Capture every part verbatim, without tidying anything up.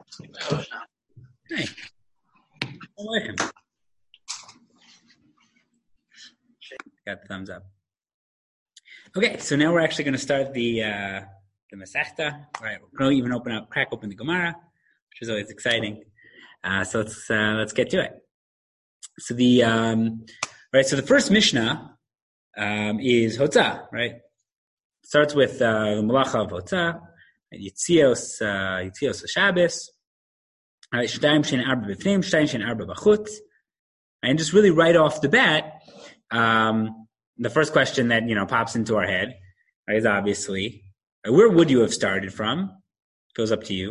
Hey. Got the thumbs up. Okay, so now we're actually going to start the uh, the Masechta. All right, we're going to even open up, crack open the Gemara, which is always exciting. Uh, so let's uh, let's get to it. So the um, right, so the first Mishnah um, is Hotzah, right? Starts with uh, the Malacha of Hotzah, Yitzios uh, Yitzios Shabbos. All right, Shtayim Shein Arba B'Fneim, Shtayim Shein Arba B'Chutz, and just really right off the bat. Um, the first question that, you know, pops into our head, right, is obviously, where would you have started from? Goes up to you.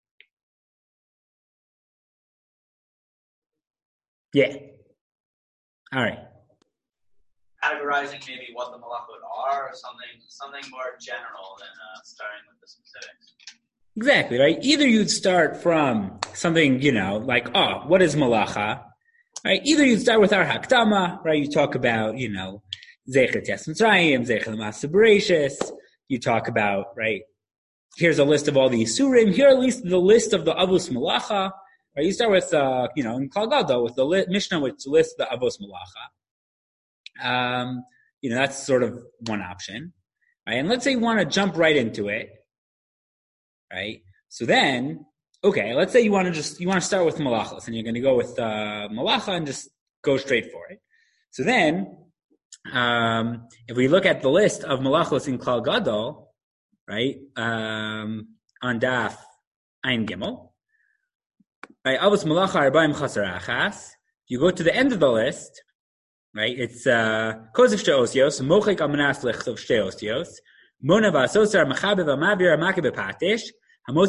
Yeah. All right. Categorizing maybe what the malachot are, or something, something more general than uh, starting with the specifics. Exactly, right? Either you'd start from something, you know, like, oh, what is malacha? Right? Either you start with our Hakdama, right? You talk about, you know, Zecher Tes Mitzrayim, Zecher L'Maaseh Bereishis. You talk about, right? Here's a list of all the Yisurim. Here at least the list of the Avos Malacha. Right? You start with, uh, you know, in Kal Gadol with the li- Mishnah, which lists the Avos Malacha. Um, you know, that's sort of one option, right? And let's say you want to jump right into it, right? So then. Okay, let's say you want to just you want to start with malachos, and you're going to go with uh, malacha and just go straight for it. So then, um, if we look at the list of malachos in Klal Gadol, right, um, on Daf Ein Gimel, right, avos malacha arbaim chaser achas. You go to the end of the list, right? It's kozif shte osios, mochek amanas lechov shte osios, mona v'asosar mechabev amavir amakev patish. It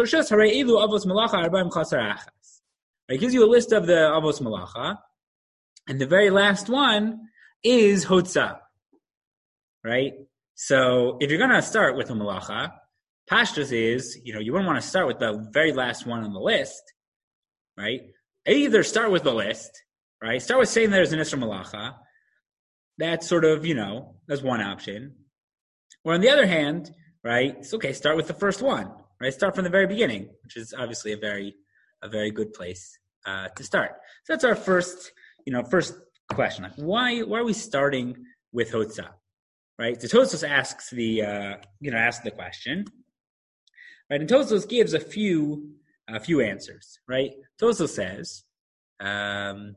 gives you a list of the Avos Malacha, and the very last one is Hotzah, right? So if you're going to start with a Malacha, Pashtus is, you know, you wouldn't want to start with the very last one on the list, right? Either start with the list, right? Start with saying there's an Isra Malacha. That's sort of, you know, that's one option. Or on the other hand, right, it's okay, start with the first one. Right, start from the very beginning, which is obviously a very, a very good place uh, to start. So that's our first, you know, first question. Like, why, why are we starting with Hotzah? Right. So Tosfos asks the, uh, you know, asks the question. Right, and Tosfos gives a few, a few answers. Right. Tosfos says, um,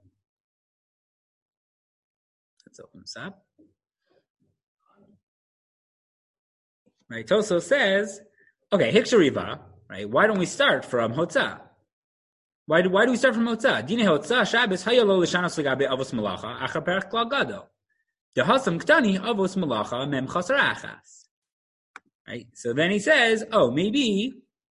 let's open this up. Right. Tosfos says. Okay, Hikshariva, right? Why don't we start from Hotzah? Why do why do we start from Hotzah? Dine Hotzah Shabbos hayalo l'shanos legabe avos malacha achar perach klal gadol. The hasam ktani avos malacha mem chaser achas. Right. So then he says, oh, maybe,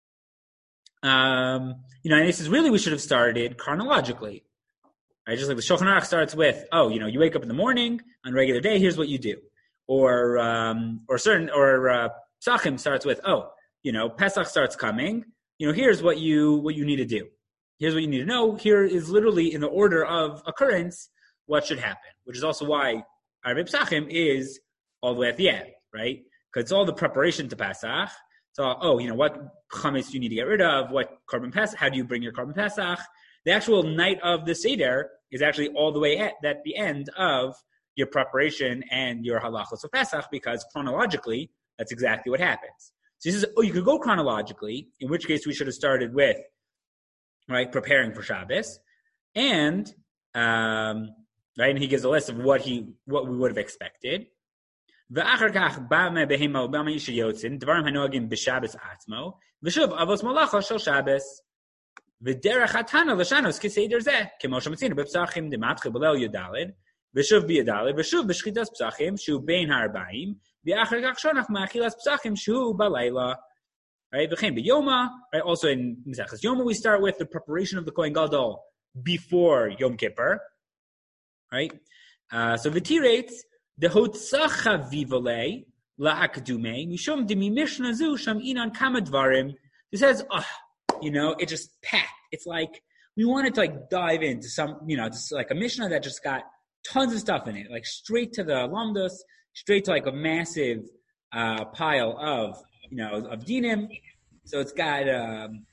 um, you know, and he says really we should have started chronologically, right? Just like the Shulchan Aruch starts with, oh, you know, you wake up in the morning on a regular day, here's what you do, or um, or certain or uh, Psachim starts with, oh. You know, Pesach starts coming. You know, here's what you what you need to do. Here's what you need to know. Here is literally in the order of occurrence what should happen, which is also why Arba Pesachim is all the way at the end, right? Because it's all the preparation to Pesach. So, oh, you know, what chametz you need to get rid of, what Korban Pesach, how do you bring your Korban Pesach? The actual night of the Seder is actually all the way at, at the end of your preparation and your halachos of Pesach, because chronologically, that's exactly what happens. So he says, oh, you could go chronologically, in which case we should have started with, right, preparing for Shabbos. And, um, right, and he gives a list of what he, what we would have expected. ואחר כך בא מהבהמה ובא מאיש היוצאים, דברים הנוהגים בשבס עצמו, ושוב אבוס מלאכה של שבס. ודרך התנא לשנוס כסדר זה, כמו שמצינו בפסחים דמתחיל בליל י"ד, ושוב בי"ד, ושוב בשחיטת פסחים, שהוא בין הארבעים, ואחר כך שונח מאכילת פסחים, שהוא בלילה. Right, וכן ביומא, right, also in Mesechus Yoma we start with the preparation of the Kohen Gadol before Yom Kippur. Right? Uh, so v'tiretz, the hotzah chavivole la'akdume mishum demi mishna zu sham inan kama dvarim. It says, oh, you know, it just packed. It's like we wanted to like dive into some, you know, just like a mishnah that just got tons of stuff in it, like straight to the lamdos, straight to like a massive uh, pile of, you know, of dinim. So it's got um,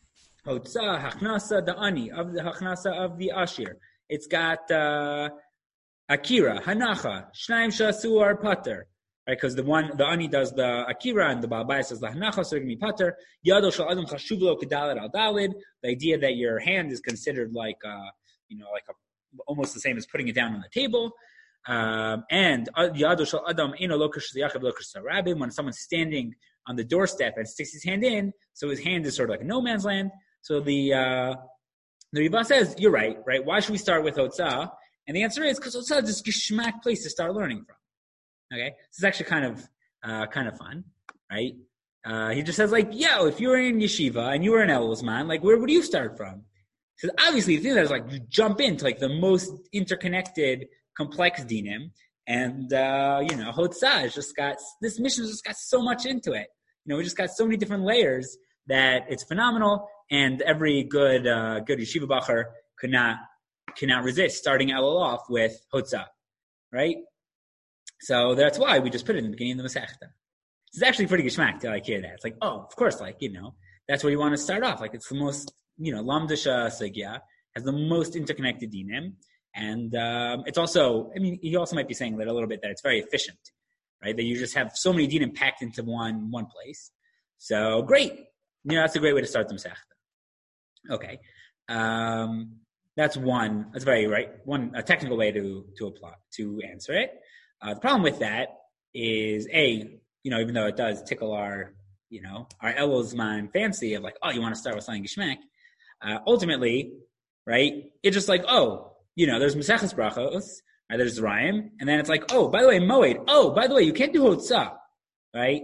Hotza, Hachnasa, the Ani, of the Hachnasa of the Ashir. It's got uh, Akira, Hanacha, Shnaim Shasuar Pater. Right, because the one, the Ani does the Akira and the Baalbayis does the Hanacha, so it can be Pater. Yado Shal Adam Chashuv Lo Kedalet Al Dalid. The idea that your hand is considered like, uh, you know, like a, almost the same as putting it down on the table. Um, and Yado Shal Adam Eno Lokesh Yachav Lokesh Sarabim. When someone's standing on the doorstep and sticks his hand in, so his hand is sort of like a no man's land. So the uh, the Riva says, you're right, right? Why should we start with Hotzah? And the answer is because Hotzah is a geschmack place to start learning from. Okay, this is actually kind of uh, kind of fun, right? Uh, he just says like, yo, if you were in yeshiva and you were an Elosman, like where would you start from? Because obviously the thing that is like you jump into like the most interconnected, complex dinim, and uh, you know, Hotzah has just got this mission has just got so much into it. You know, we just got so many different layers that it's phenomenal, and every good uh, good yeshiva bacher could not cannot resist starting Elul off with Hotzah, right? So that's why we just put it in the beginning of the Masechta. It's actually pretty geschmack to like hear that. It's like, oh, of course, like, you know, that's where you want to start off. Like it's the most, you know, Lamdasha Sugya has the most interconnected dinim. And um, it's also, I mean, he also might be saying that a little bit that it's very efficient, right? That you just have so many dinim packed into one one place. So great. You know, that's a great way to start the Masechta. Okay. Um, that's one, that's very, right, one, a technical way to, to apply, to answer it. Uh, the problem with that is, A, you know, even though it does tickle our, you know, our Elosman fancy of like, oh, you want to start with something Geshmek, uh, ultimately, right, it's just like, oh, you know, there's Maseches Brachos, right, there's Rayim, and then it's like, oh, by the way, Moed, oh, by the way, you can't do Hotzah, right?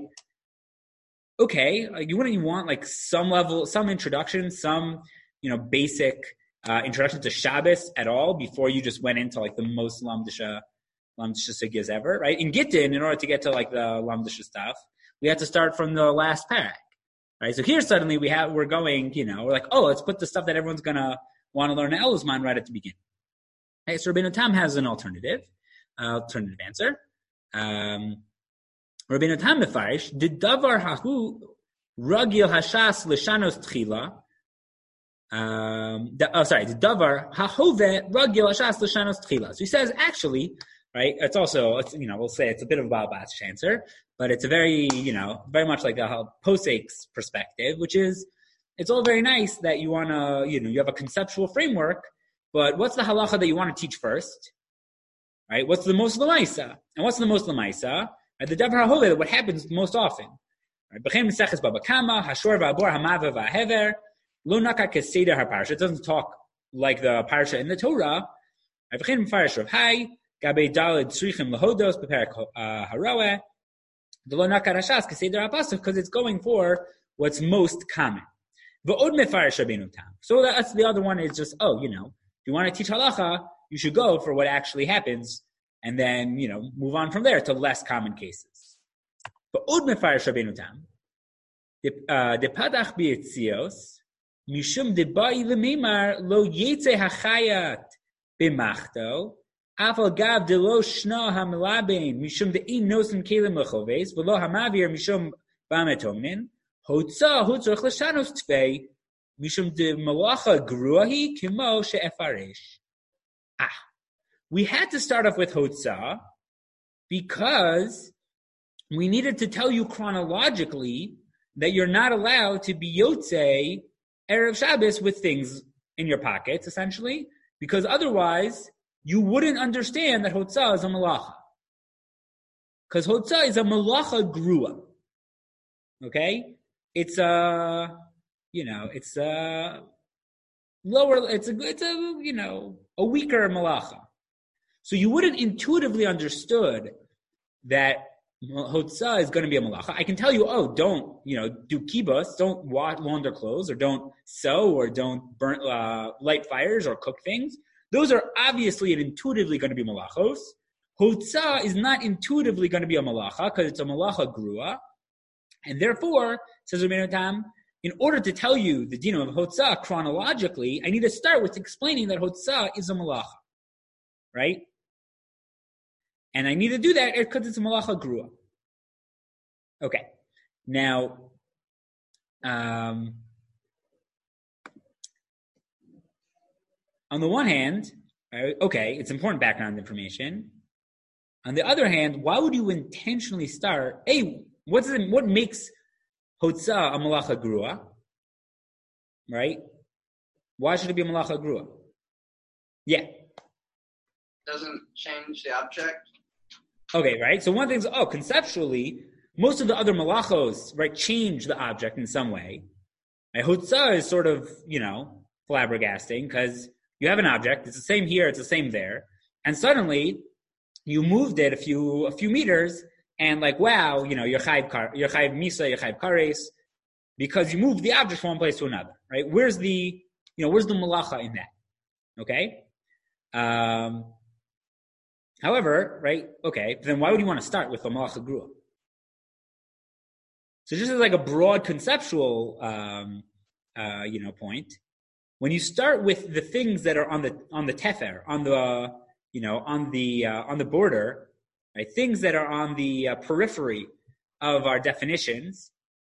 Okay, like you wouldn't you want like some level, some introduction, some, you know, basic uh, introduction to Shabbos at all before you just went into like the most Lamdasha Lamdasha Sugyas ever, right? In Gittin, in order to get to like the Lamdasha stuff, we had to start from the last parak, right? So here suddenly we have, we're going, you know, we're like, oh, let's put the stuff that everyone's gonna want to learn in Elosman right at the beginning. Okay, so Rabbeinu Tam has an alternative, uh, alternative answer. Um, Rabbeinu Tam mefarish, did davar hahu ragil hashas l'shanos tchila. Um, the, oh, sorry, the davar hahove ragil hashas l'shanos tchila. So he says, actually, right? It's also, it's, you know, we'll say it's a bit of a Baal Bat's answer, but it's a very, you know, very much like a Posek's perspective, which is, it's all very nice that you want to, you know, you have a conceptual framework, but what's the halacha that you want to teach first? Right? What's the most lemaisa? And what's the most lemaisa? Right? The davar hahove, what happens most often. Right? B'chem meseches babakama, hashor v'abor hamava v'ahever, lo naka keseder haparsha. It doesn't talk like the parsha in the Torah. Right? B'chem mefarish Rav Hai, Gabe Dalid Srichim Lahodos Beperak Harawe, the Lo Nakar Hashas Keseder HaPasuk, because it's going for what's most common. V'od Mefarish Rabbeinu Tam. So that's the other one is just, oh, you know, if you want to teach halacha, you should go for what actually happens, and then, you know, move on from there to less common cases. V'od Mefarish Rabbeinu Tam. De Padach B'Yetzios, Mishum De Ba'i L'Mimar Lo Yetze HaChayat B'Machto, Afal gav de lo shna hamlabein mishum de in nosen kelim lechoves v'lo hamavir mishum b'ametomnin hotza hotzach l'shanos tvei mishum de malacha gruahi kimo she'efaresh. Ah, we had to start off with hotza because we needed to tell you chronologically that you're not allowed to be yotze erev Shabbos with things in your pockets, essentially, because otherwise you wouldn't understand that Hotzah is a malacha. Because Hotzah is a malacha grua. Okay? It's a, you know, it's a lower, it's a, it's a, you know, a weaker malacha. So you wouldn't intuitively understood that Hotzah is going to be a malacha. I can tell you, oh, don't, you know, do kibbutz, don't wash, launder clothes, or don't sew, or don't burn, uh, light fires, or cook things. Those are obviously and intuitively going to be malachos. Hotzah is not intuitively going to be a malacha because it's a malacha grua. And therefore, says Rabbeinu Tam, in order to tell you the din of Hotzah chronologically, I need to start with explaining that Hotzah is a malacha. Right? And I need to do that because it's a malacha grua. Okay. Now, um, on the one hand, right, okay, it's important background information. On the other hand, why would you intentionally start? Hey, what's it, what makes Hotzah a malacha grua? Right? Why should it be a malacha grua? Yeah. Doesn't change the object. Okay, right? So one thing is, oh, conceptually, most of the other malachos, right, change the object in some way. Right? Hotzah is sort of, you know, flabbergasting because you have an object, it's the same here, it's the same there, and suddenly you moved it a few a few meters, and like, wow, you know, you're chayiv kar, you're chayiv misa, you're chayiv kares, because you moved the object from one place to another, right? Where's the, you know, where's the malacha in that? Okay. Um, however, right? Okay, then why would you want to start with the malacha grua? So just as like a broad conceptual, um, uh, you know, point, when you start with the things that are on the on the tefer, on the you know, on the uh, on the border, right? Things that are on the uh, periphery of our definitions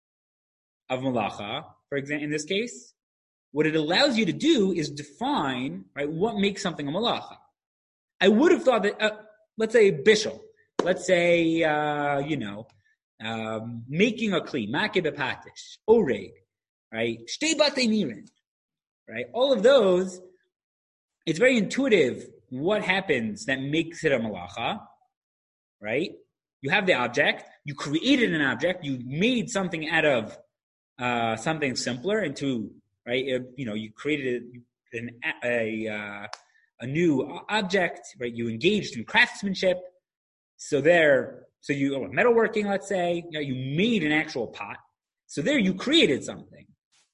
of malacha, for example, in this case, what it allows you to do is define, right, what makes something a malacha. I would have thought that, uh, let's say bishul, let's say, uh, you know, um, making a kli, makeh bepatish, oreg, right, shtei batei nirin, right, all of those, it's very intuitive what happens that makes it a malacha, right? You have the object, you created an object, you made something out of uh, something simpler into, right? It, you know, you created an, a uh, a new object, right? You engaged in craftsmanship, so there, so you oh, metalworking, let's say, you know, you made an actual pot, so there you created something.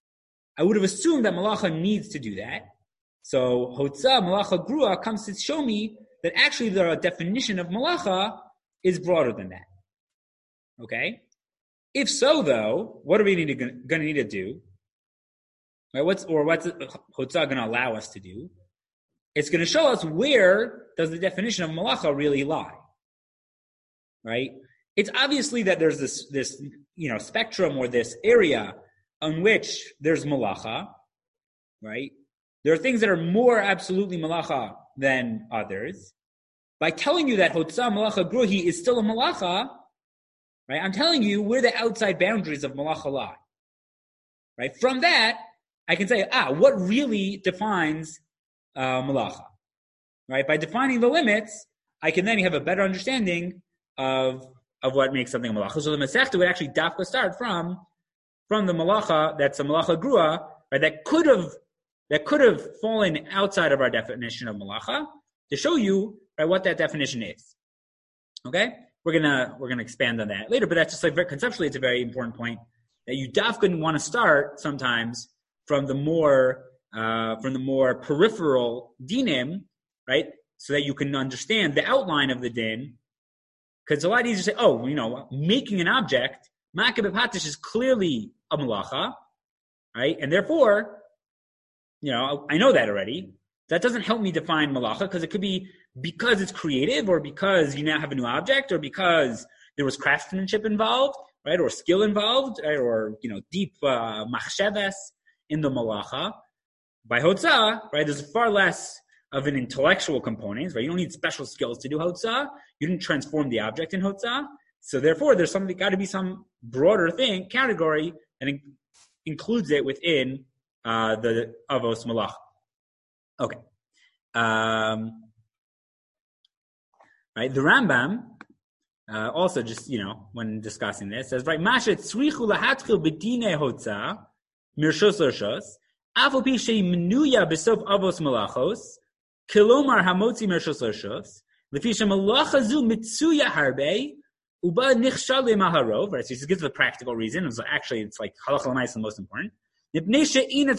I would have assumed that malacha needs to do that. So Hotzah, Malacha Grua comes to show me that actually the definition of Malacha is broader than that. Okay? If so, though, what are we going to need to do? Right? What's or what's Hotzah going to allow us to do? It's going to show us where does the definition of Malacha really lie. Right? It's obviously that there's this this you know spectrum or this area on which there's Malacha, right? There are things that are more absolutely malacha than others. By telling you that Hotzah Malacha Gruhi is still a malacha, right? I'm telling you where the outside boundaries of malacha lie. Right? From that, I can say, ah, what really defines uh, malacha? Right? By defining the limits, I can then have a better understanding of of what makes something a malacha. So the Masechta would actually dafka start from from the malacha that's a malacha grua, right? That could have that could have fallen outside of our definition of malacha to show you, right, what that definition is. Okay, we're gonna we're gonna expand on that later, but that's just like very, conceptually, it's a very important point that you dafka want to start sometimes from the more uh, from the more peripheral dinim, right, so that you can understand the outline of the din. Because it's a lot easier to say, oh, you know, making an object, makeh bepatish is clearly a malacha, right, and therefore, you know, I know that already. That doesn't help me define malacha because it could be because it's creative or because you now have a new object or because there was craftsmanship involved, right, or skill involved, right? Or, you know, deep uh, machsheves in the malacha. By Hotzah, right, there's far less of an intellectual component, right? You don't need special skills to do Hotzah. You didn't transform the object in Hotzah. So therefore, there's something, got to be some broader thing, category, that in, includes it within Uh, the avos malach. Okay. Um, right. The Rambam uh, also just, you know, when discussing this, says, right, Masha tzrichu lahatchil b'dinei hotzah mirshos l'rshos afal pi shei menuya b'sof avos malachos kilomar hamotzi mirshos l'rshos lefi shemalacha zu mitzuya harbe uba nichshal le'maharov. Right. So he just gives the practical reason. It's actually, it's like halacha l'mais is the most important. Because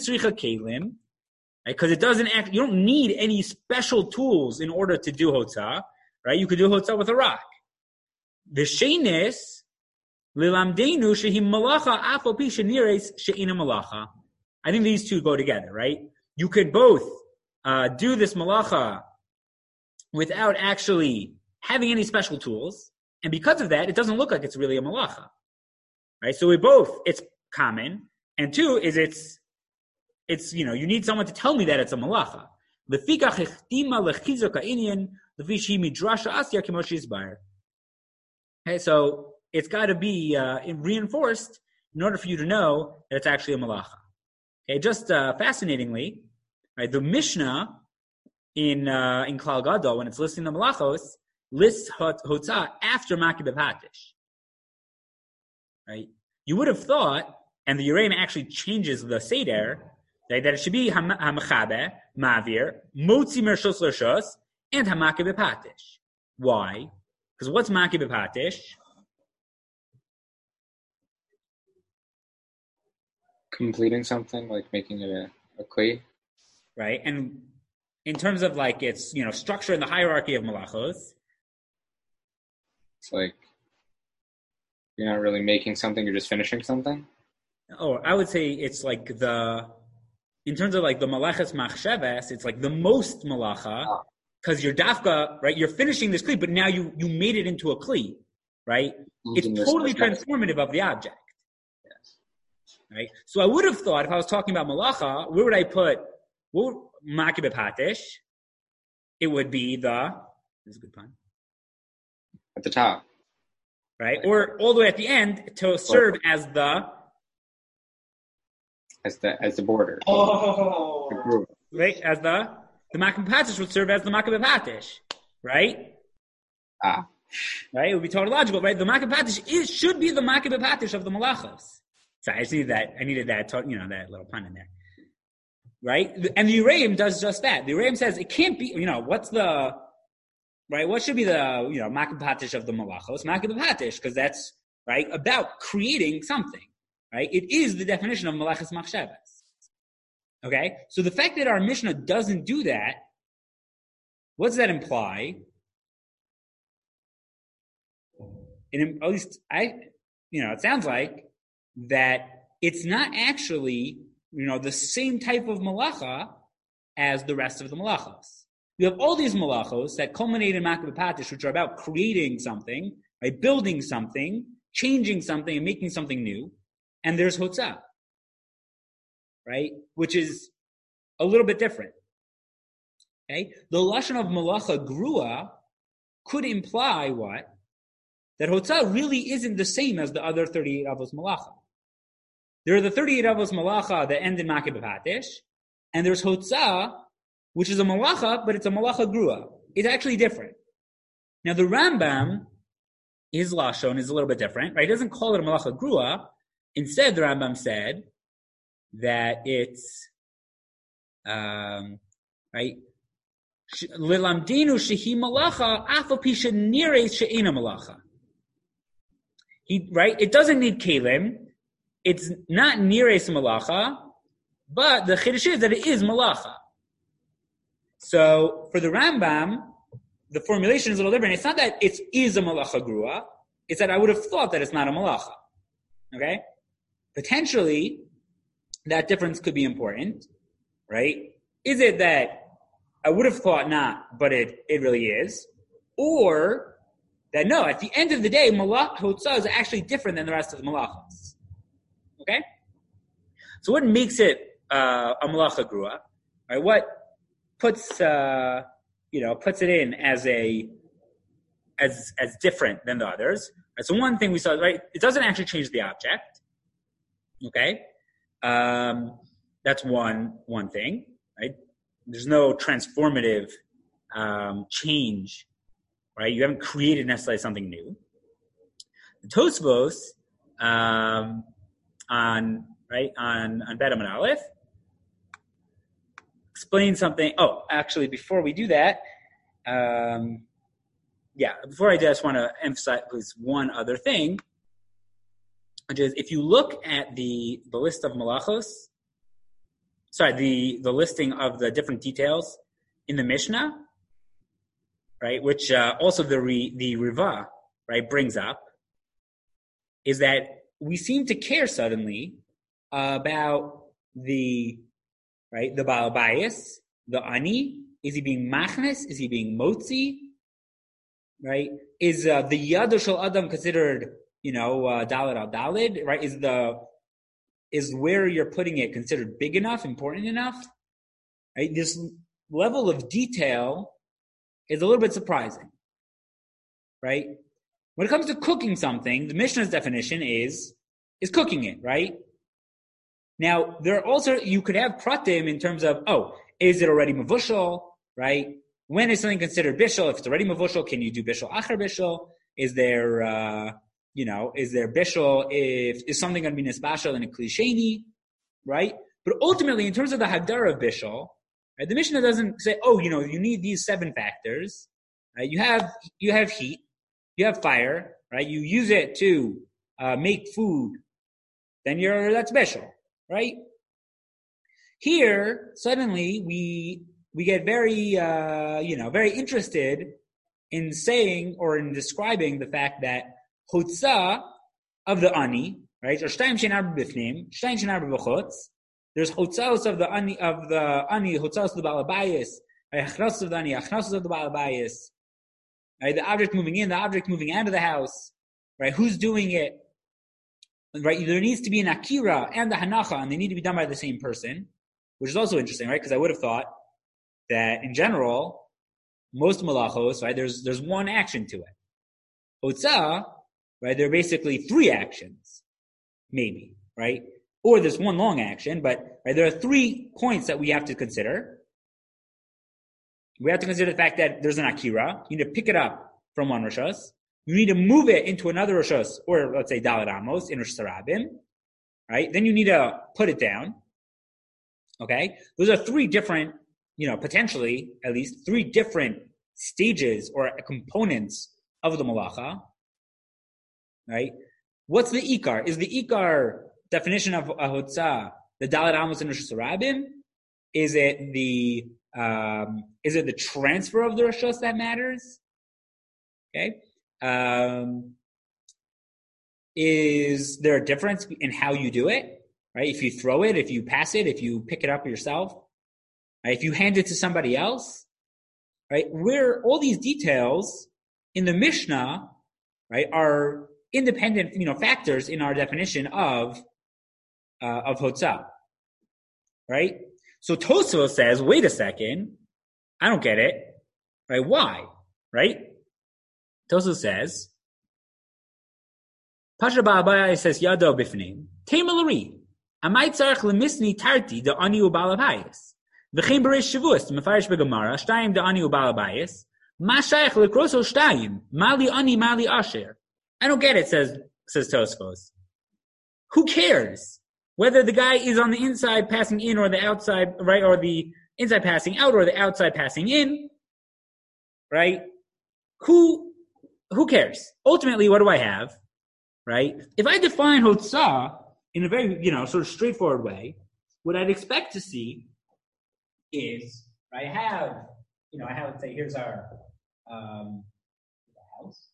it doesn't act, you don't need any special tools in order to do hotzah, right? You could do hotzah with a rock. The shenis lilamdenu shehim malacha afal pi shenires she'ina malacha. I think these two go together, right? You could both uh, do this malacha without actually having any special tools, and because of that, it doesn't look like it's really a malacha, right? So we both, it's common. And two is it's, it's, you know, you need someone to tell me that it's a malacha. Lefikach ichtima lechizuk ha'inyan lefishi midrasha asya kimoshi isbar. Okay, so it's got to be uh, reinforced in order for you to know that it's actually a malacha. Okay, just uh, fascinatingly, right? The Mishnah in uh, in Klal Gadol, when it's listing the malachos, lists hotzah after maki b'patish. Right? You would have thought, and the Yereim actually changes the seder, right, that it should be hamachabe, mavir, motzi mershos l'shos, and hamaki b'patish. Why? Because what's maki b'patish? Completing something, like making it a, a kli. Right? And in terms of like its, you know, structure in the hierarchy of malachos, it's like you're not really making something, you're just finishing something. Oh, I would say it's like the, in terms of like the malachas machsheves, it's like the most malacha, because ah. you're dafka, right? You're finishing this kli, but now you you made it into a kli, right? Using it's totally transformative of the object. Yes. Right? So I would have thought, if I was talking about malacha, where would I put, what would, maki b'patish? It would be the, this is a good pun. At the top. Right? Or all the way at the end to serve as the, As the as the border. Oh, the right? As the the Makam Patish would serve as the Makam Patish, right? Ah, right. It would be tautological, right? The Makam Patish is should be the Makam Patish of the Malachos. So I just needed that. I needed that. You know, that little pun in there, right? And the Yereim does just that. The Yereim says it can't be. You know, what's the right? What should be the you know Makam Patish of the Malachos? Makam Patish, because that's right about creating something. Right? It is the definition of Malachas Machshavas. Okay? So the fact that our Mishnah doesn't do that, what does that imply? And at least I, you know, it sounds like that it's not actually, you know, the same type of malacha as the rest of the malachos. You have all these malachos that culminate in Makah B'Patish, which are about creating something, right? Building something, changing something, and making something new. And there's Hotzah, right? Which is a little bit different. Okay? The Lashon of Malacha Grua could imply what? That Hotzah really isn't the same as the other thirty-eight Avos Malacha. There are the thirty-eight Avos Malacha that end in Makeh B'Patish, and there's Hotzah, which is a Malacha, but it's a Malacha Grua. It's actually different. Now the Rambam, his Lashon is a little bit different, right? He doesn't call it a Malacha Grua. Instead, the Rambam said that it's, um, right, Lilamdinu shehi malacha, afal pi she'nirei she'ena malacha. He, right, it doesn't need kelim. It's not nireis malacha, but the chiddush is that it is malacha. So, for the Rambam, the formulation is a little different. It's not that it is a malacha grua. It's that I would have thought that it's not a malacha. Okay? Potentially, that difference could be important, right? Is it that I would have thought not, but it, it really is? Or that no, at the end of the day, malach hotzah is actually different than the rest of the malachas. Okay? So what makes it uh, a malacha grua? Right? What puts uh, you know puts it in as a as as different than the others? Right? So one thing we saw, right? It doesn't actually change the object. Okay, um, that's one one thing, right? There's no transformative um, change, right? You haven't created necessarily something new. The Tosfos um, on right on on Bet Amud Aleph explain something. Oh, actually, before we do that, um, yeah, before I do, I just want to emphasize one other thing. Which is, if you look at the, the list of malachos, sorry, the, the listing of the different details in the Mishnah, right, which uh, also the re, the Riva, right, brings up, is that we seem to care suddenly uh, about the, right, the Baal Bayis, the Ani. Is he being machnes? Is he being motzi? Right? Is uh, the Yad Shel Adam considered, you know, uh, Daled al Daled, right? Is the, is where you're putting it considered big enough, important enough? Right? This, level of detail is a little bit surprising, right? When it comes to cooking something, the Mishnah's definition is is cooking it, right? Now, there are also, you could have pratim in terms of, oh, is it already mavushal, right? When is something considered bishul? If it's already mavushal, can you do bishul achar bishul? Is there, uh, you know, is there bishul if, is something going to be nisbashal in a klisheni, right? But ultimately, in terms of the hagdara of bishul, right, the Mishnah doesn't say, oh, you know, you need these seven factors, right? You have, you have heat, you have fire, right? You use it to uh, make food, then you're, that's bishul, right? Here, suddenly, we we get very, uh, you know, very interested in saying or in describing the fact that chutza of the ani, right? Or shtayim shenar b'bifnim, shtayim shenar b'chutz. There's chutzos of the ani of the ani, chutzos of the balabayis, achnos of the ani, achnos of the balabayis. Right, the object moving in, the object moving out of the house. Right, who's doing it? Right, there needs to be an akira and the hanacha, and they need to be done by the same person, which is also interesting, right? Because I would have thought that in general, most malachos, right, there's there's one action to it. Hotza, right, there are basically three actions, maybe, right? Or there's one long action, but right, there are three points that we have to consider. We have to consider the fact that there's an akira. You need to pick it up from one rishos. You need to move it into another rishos, or let's say Daled Amos in Rosh Hashanah, right? Then you need to put it down. Okay, those are three different, you know, potentially at least three different stages or components of the malacha. Right? What's the ikar? Is the ikar definition of a hotzah the Daled Amos in Rosh Hashanah? Is it the um, is it the transfer of the rishos that matters? Okay. Um, is there a difference in how you do it? Right? If you throw it, if you pass it, if you pick it up yourself, right? If you hand it to somebody else, right? Where all these details in the Mishnah, right, are independent, you know, factors in our definition of uh, of hotzah, right? So Tosfos says, wait a second, I don't get it, right? Why, right? Tosfos says, Pasha Ba'abaya says, Yado bifnim, Temalari, Amai tzarech lemisni tarti de ani ubalabayis. V'chein bereish shavus, mefarish begamara, shtayim de ani ubalabayis, ma shayach lekroso shtayim, mali ani mali asher. I don't get it, says, says Tosfos. Who cares whether the guy is on the inside passing in or the outside, right, or the inside passing out or the outside passing in, right? Who, who cares? Ultimately, what do I have, right? If I define hotzah in a very, you know, sort of straightforward way, what I'd expect to see is, I have, you know, I have, let's say, here's our um, house.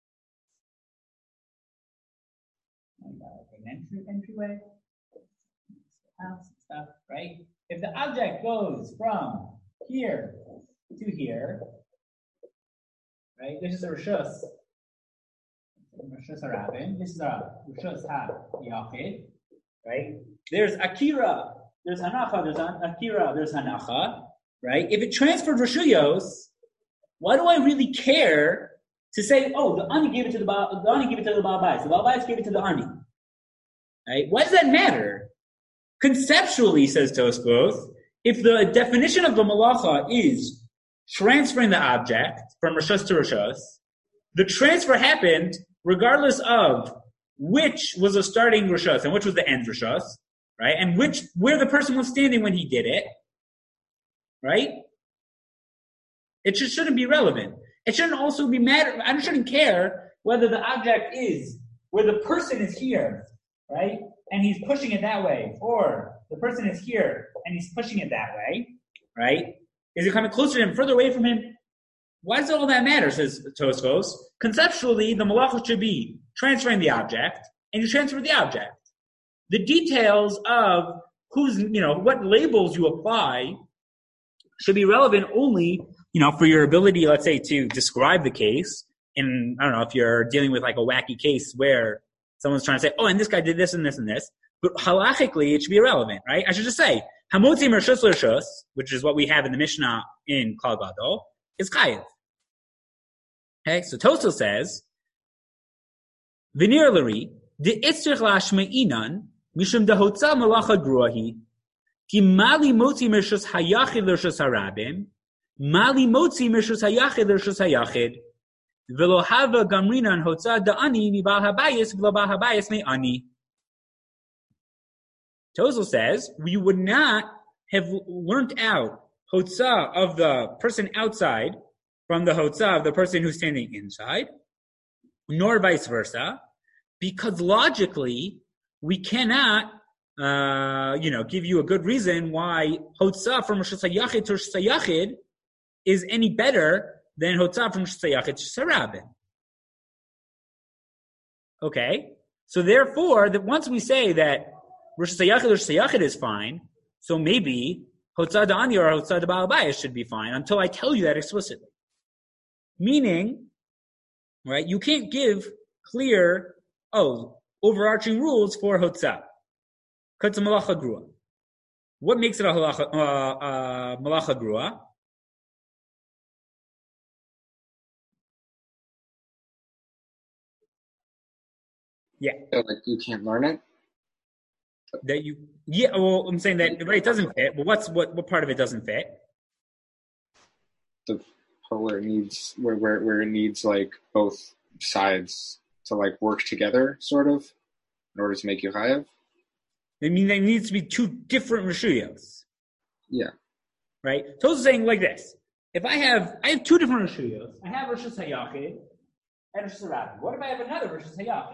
And, uh, an entry, entryway, house stuff, right? If the object goes from here to here, right? This is a rishus, rishus harabim. This is a rishus ha-yachid, right? There's akira, there's hanacha, there's akira, there's hanacha, right? If it transferred rishuyos, why do I really care to say, oh, the ani gave it to the ba- the ani gave it to the balabais, the balabais gave it to the ani, right? Why does that matter? Conceptually, says Tosfos, if the definition of the malacha is transferring the object from rishus to rishus, the transfer happened regardless of which was the starting rishus and which was the end rishus, right? And which where the person was standing when he did it, right? It just shouldn't be relevant. It shouldn't also be matter. I shouldn't care whether the object is where the person is here, right? And he's pushing it that way, or the person is here and he's pushing it that way, right? Is it coming closer to him, further away from him? Why does all that matter, says Tosfos? Conceptually, the malacha should be transferring the object, and you transfer the object. The details of who's, you know, what labels you apply should be relevant only, you know, for your ability, let's say, to describe the case. And I don't know if you're dealing with like a wacky case where someone's trying to say, oh, and this guy did this and this and this. But halachically, it should be irrelevant, right? I should just say, Hamotzi mershus l'rshus, which is what we have in the Mishnah in Klal Gadol, is chayiv. Okay, so Tosel says, V'nir l'ri, de itzrich lashmeinan, mishum dehotza malacha gruahi, ki mali motzi mershus hayachid l'rshus harabim, mali motzi mershus hayachid l'rshus hayachid, v'lo hava gamrinan hotza da'ani mi bal habayis v'lo bal habayis me'ani. Tosel says, we would not have learnt out hotza of the person outside from the hotza of the person who's standing inside, nor vice versa, because logically, we cannot, uh, you know, give you a good reason why hotza from Rosh Hashanah to Rosh Hashanah is any better than hotza from Rosh Hashanah to Sarabim. Okay? So therefore, that once we say that Rosh Hashanah to Rosh Hashanah is fine, so maybe hotza da'ani or hotza da'bal bayis should be fine until I tell you that explicitly. Meaning, right, you can't give clear, oh, overarching rules for hotza. Kutza malacha grua. What makes it a halacha, uh, uh, malacha grua? Yeah. So, like, you can't learn it? That you, yeah, well, I'm saying that, right, it doesn't fit, but what's, what, what part of it doesn't fit? The part where it needs, where, where, where it needs, like, both sides to, like, work together, sort of, in order to make you chayav? I mean, there needs to be two different reshuyos. Yeah. Right? So it's saying like this. If I have, I have two different reshuyos. I have Rosh Hashanah and Rosh Hashanah. What if I have another Rosh Hashanah?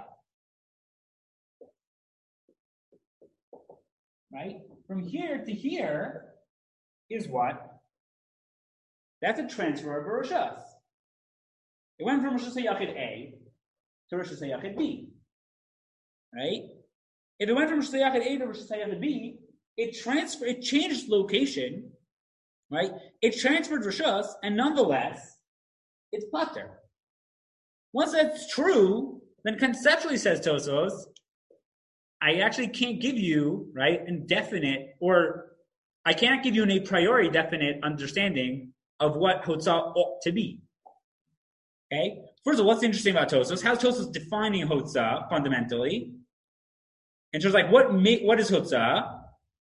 Right? From here to here is what? That's a transfer of a Roshas. It went from Rosh Hashanah A to Rosh Hashanah B. Right? If it went from Rosh Hashanah A to Rosh Hashanah B, it transferred, it changed location, right? It transferred Roshas, and nonetheless, it's Pater. Once that's true, then conceptually, says Tosos, I actually can't give you, right, indefinite, or I can't give you an a priori definite understanding of what Hotzah ought to be. Okay? First of all, what's interesting about Tosos? How's Tosos defining Hotzah fundamentally? And so it's like, what ma- what is Hotzah?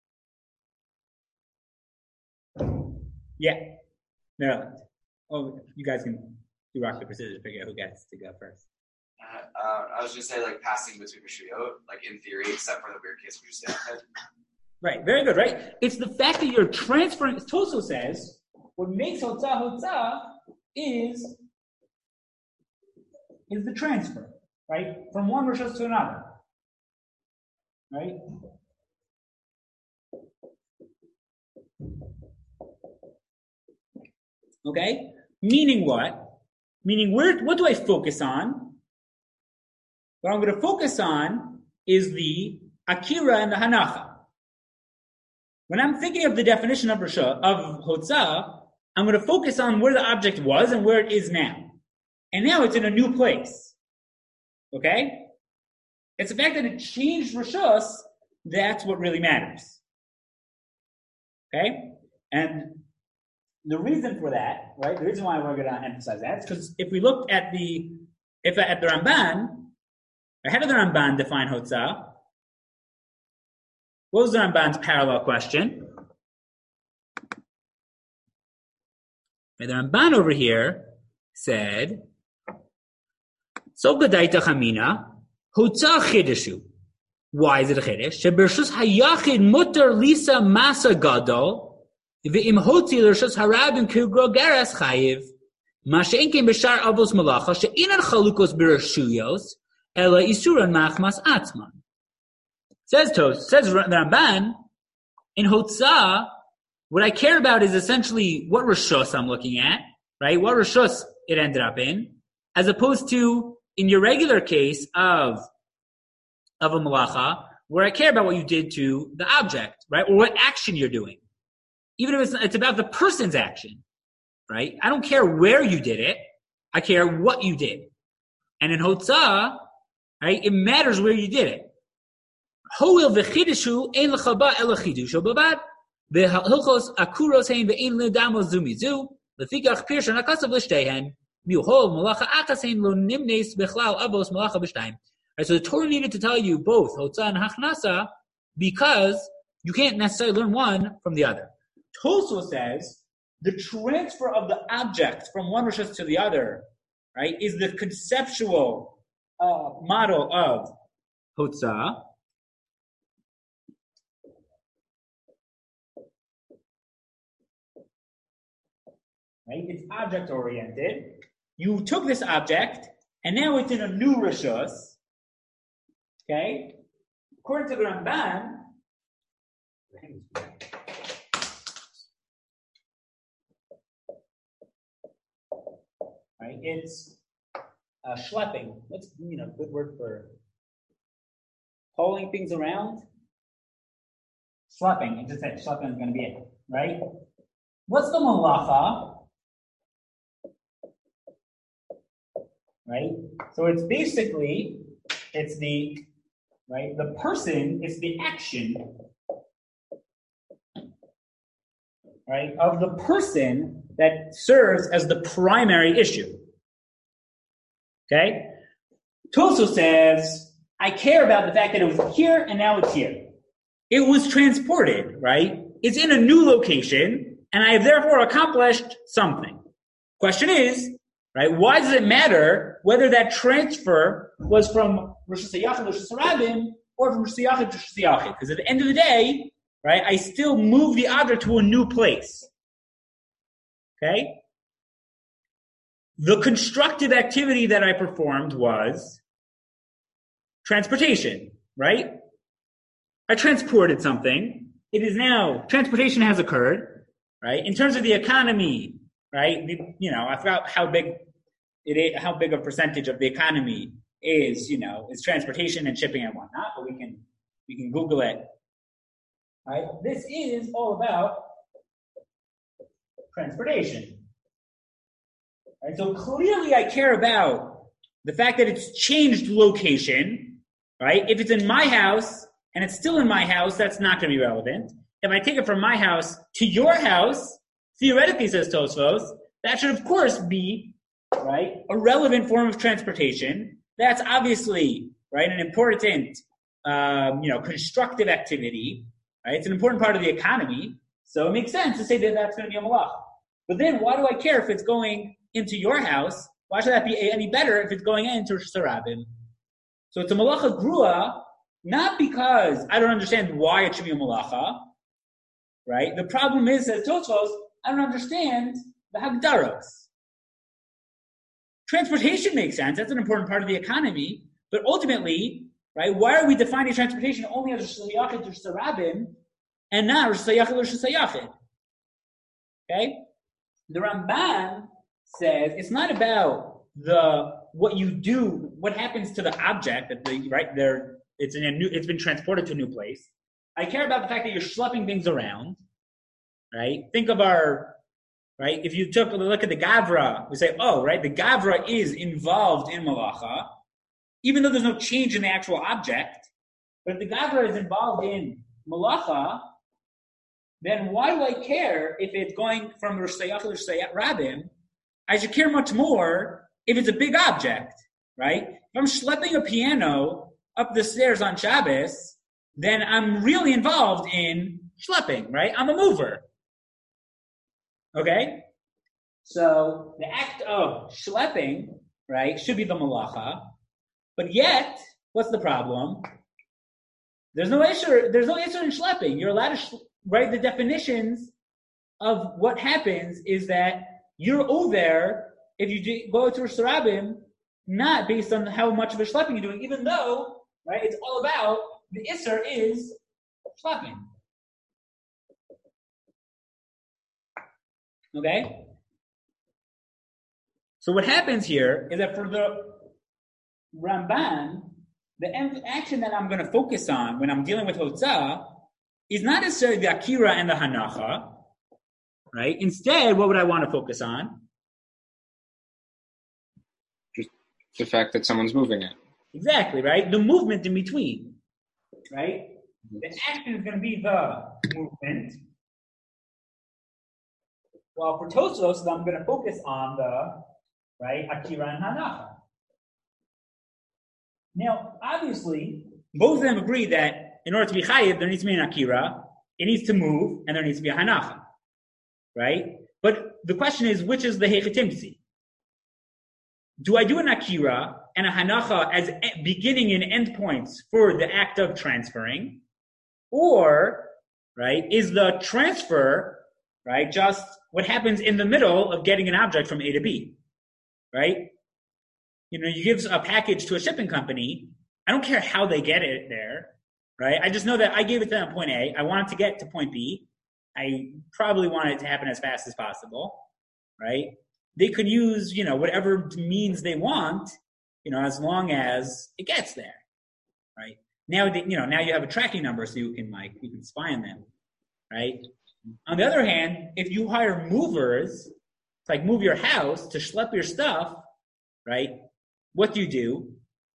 Yeah. No. Oh, you guys can do rock, paper, scissors to figure out who gets to go first. Uh, uh, I was just saying, like, passing between Rishuyot, like, in theory, except for the weird case of just head. Right, very good, right? It's the fact that you're transferring, as Toso says, what makes Hotzah Hotzah is, is the transfer, right? From one Rishos to another. Right? Okay? Meaning what? Meaning where, what do I focus on? What I'm going to focus on is the Akira and the Hanacha. When I'm thinking of the definition of Rasha, of Hotzah, I'm going to focus on where the object was and where it is now. And now it's in a new place. Okay? It's the fact that it changed Rishos, that's what really matters. Okay? And the reason for that, right, the reason why we're going to emphasize that is because if we look at the, if at the Ramban, or how did the Ramban define Hotzah? What was the Ramban's parallel question? And the Ramban over here said, So Gadaita Chamina, Hotzah Chidishu. Why is it a Chidish? Shebershus Hayachid Mutter Lisa Masa Gadol, V'im Hotzi L'Rshus Harabim Kugro Geras Chayiv, Masha'enkim B'shar Avos Malacha, She'inan Chalukos B'Rshuyos, Ela Isuran Machmas Atzman. Says Tos, says the Ramban, in Hotzah, what I care about is essentially what Rishos I'm looking at, right? What Rishos it ended up in, as opposed to in your regular case of, of a malacha, where I care about what you did to the object, right? Or what action you're doing. Even if it's, it's about the person's action, right? I don't care where you did it. I care what you did. And in Hotzah, right, it matters where you did it. The hilchos akuros hein the ein ledamos zumizu. The fikach pirshan akasav l'shtehen. Miuhol malacha akasein lo nimnes bechlal avos malacha b'shtayim. Right, so the Torah needed to tell you both Hotzah and Hachnasa because you can't necessarily learn one from the other. Tosfos says the transfer of the object from one rishus to the other, right, is the conceptual uh, model of Hotzah. Right, it's object oriented. You took this object and now it's in a new rishus. Okay, according to the Ramban, right? It's uh, schlepping. What's you know good word for hauling things around? Schlepping. It just said schlepping is going to be it, right? What's the malacha? Right. So it's basically it's the right the person. It's the action. Right, of the person that serves as the primary issue. Okay? Tosfos says, I care about the fact that it was here and now it's here. It was transported, right? It's in a new location, and I have therefore accomplished something. Question is, right, why does it matter whether that transfer was from Rosh Hashanah to Rosh Hashanah or from Rosh Hashanah to Rosh Hashanah? Because at the end of the day, right, I still move the object to a new place. Okay? The constructive activity that I performed was transportation, right? I transported something. It is now, transportation has occurred, right? In terms of the economy, right? The, you know, I forgot how big it, how big a percentage of the economy is, you know, is transportation and shipping and whatnot, but we can, we can Google it. Right? This is all about transportation. Right? So clearly I care about the fact that it's changed location. Right? If it's in my house and it's still in my house, that's not going to be relevant. If I take it from my house to your house, theoretically, says Tosfos, that should of course be, right, a relevant form of transportation. That's obviously, right, an important, um, you know, constructive activity. Right? It's an important part of the economy, so it makes sense to say that that's going to be a malacha. But then, why do I care if it's going into your house? Why should that be any better if it's going into Rosh Hashanah? So it's a malacha grua, not because I don't understand why it should be a malacha, right? The problem is, says Tosfos, I don't understand the hagdaros. Transportation makes sense; that's an important part of the economy, but ultimately, right? Why are we defining transportation only as Rosh Hashanah to Rosh Hashanah and not Rosh Hashanah to Rosh Hashanah? Okay? The Ramban says it's not about the what you do, what happens to the object that the right there. It's in a new. It's been transported to a new place. I care about the fact that you're schlepping things around. Right? Think of our right. If you took a look at the Gavra, we say, oh, right, the Gavra is involved in Malacha. Even though there's no change in the actual object, but if the Gavra is involved in Malacha, then why do I care if it's going from Rosh Hashanah to Rosh Hashanah? I should care much more if it's a big object, right? If I'm schlepping a piano up the stairs on Shabbos, then I'm really involved in schlepping, right? I'm a mover. Okay? So the act of schlepping, right, should be the Malacha. But yet, what's the problem? There's no issue. There's no issue in schlepping. You're allowed to sh- write the definitions of what happens is that you're over if you do, go to Rosh Hashanah, not based on how much of a schlepping you're doing, even though, right, it's all about the isser is schlepping. Okay? So what happens here is that for the Ramban, the action that I'm going to focus on when I'm dealing with Hotzah is not necessarily the Akira and the Hanacha, right? Instead, what would I want to focus on? Just the fact that someone's moving it. Exactly, right? The movement in between, right? The action is going to be the movement, Well, for Tosfos, I'm going to focus on the, right, Akira and Hanacha. Now, obviously, both of them agree that in order to be Chayiv, there needs to be an Akira, it needs to move, and there needs to be a Hanacha. Right? But the question is, which is the Hechetimtzi? Do I do an Akira and a Hanacha as beginning and end points for the act of transferring? Or, right, is the transfer, right, just what happens in the middle of getting an object from A to B? Right? You know, you give a package to a shipping company. I don't care how they get it there, right? I just know that I gave it to them at point A. I want it to get to point B. I probably want it to happen as fast as possible, right? They could use, you know, whatever means they want, you know, as long as it gets there, right? Now, they, you know, now you have a tracking number, so you can like you can spy on them, right? On the other hand, if you hire movers, like move your house to schlep your stuff, right? What do you do?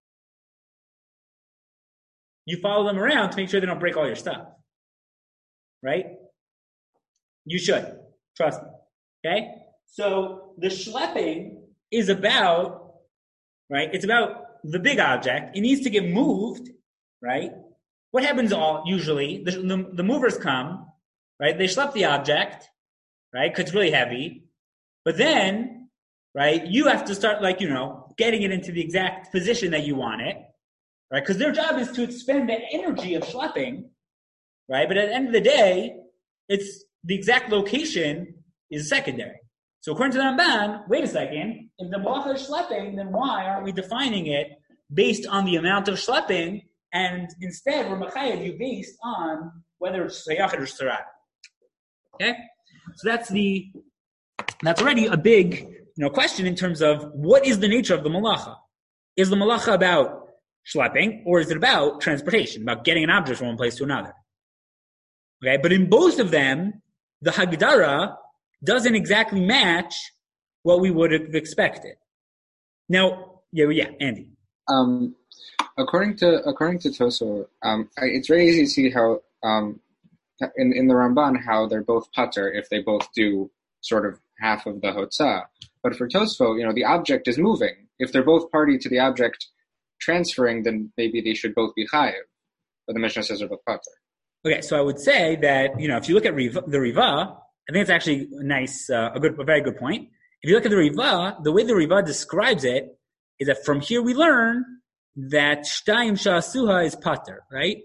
You follow them around to make sure they don't break all your stuff, right? You should. Trust me. Okay? So the schlepping is about, right? It's about the big object. It needs to get moved, right? What happens all usually? The, the, the movers come, right? They schlep the object, right? Because it's really heavy. But then, right, you have to start, like, you know, getting it into the exact position that you want it, right? Because their job is to expend the energy of schlepping, right? But at the end of the day, it's the exact location is secondary. So according to the Ramban, wait a second, if the malacha is schlepping, then why aren't we defining it based on the amount of schlepping, and instead we're machayev you based on whether it's sayachid or sarat? Okay? So that's the, that's already a big, you know, question in terms of what is the nature of the malacha? Is the malacha about schlepping, or is it about transportation, about getting an object from one place to another? Okay, but in both of them, the Hagdara doesn't exactly match what we would have expected. Now, yeah, yeah, Andy. Um, according to according to Toso, um, I, it's very easy to see how um, in in the Ramban how they're both pater if they both do sort of half of the hotzah. But for Tosfo, you know, the object is moving. If they're both party to the object transferring, then maybe they should both be chayiv. But the Mishnah says they're both pater. Okay, so I would say that, you know, if you look at Riva, the Riva, I think it's actually a nice, uh, a good, a very good point. If you look at the Riva, the way the Riva describes it is that from here we learn that Shtayim Sha'asuha is pater, right?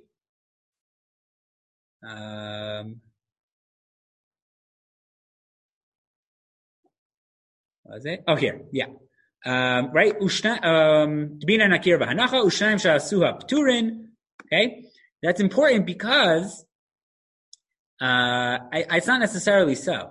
Um, what is it? Oh, here, yeah. Um, right? Ushna, um, Bina Nakir V'Hanacha, Ushnayim Sha'asuha Pturin, okay? That's important because uh, I, it's not necessarily so.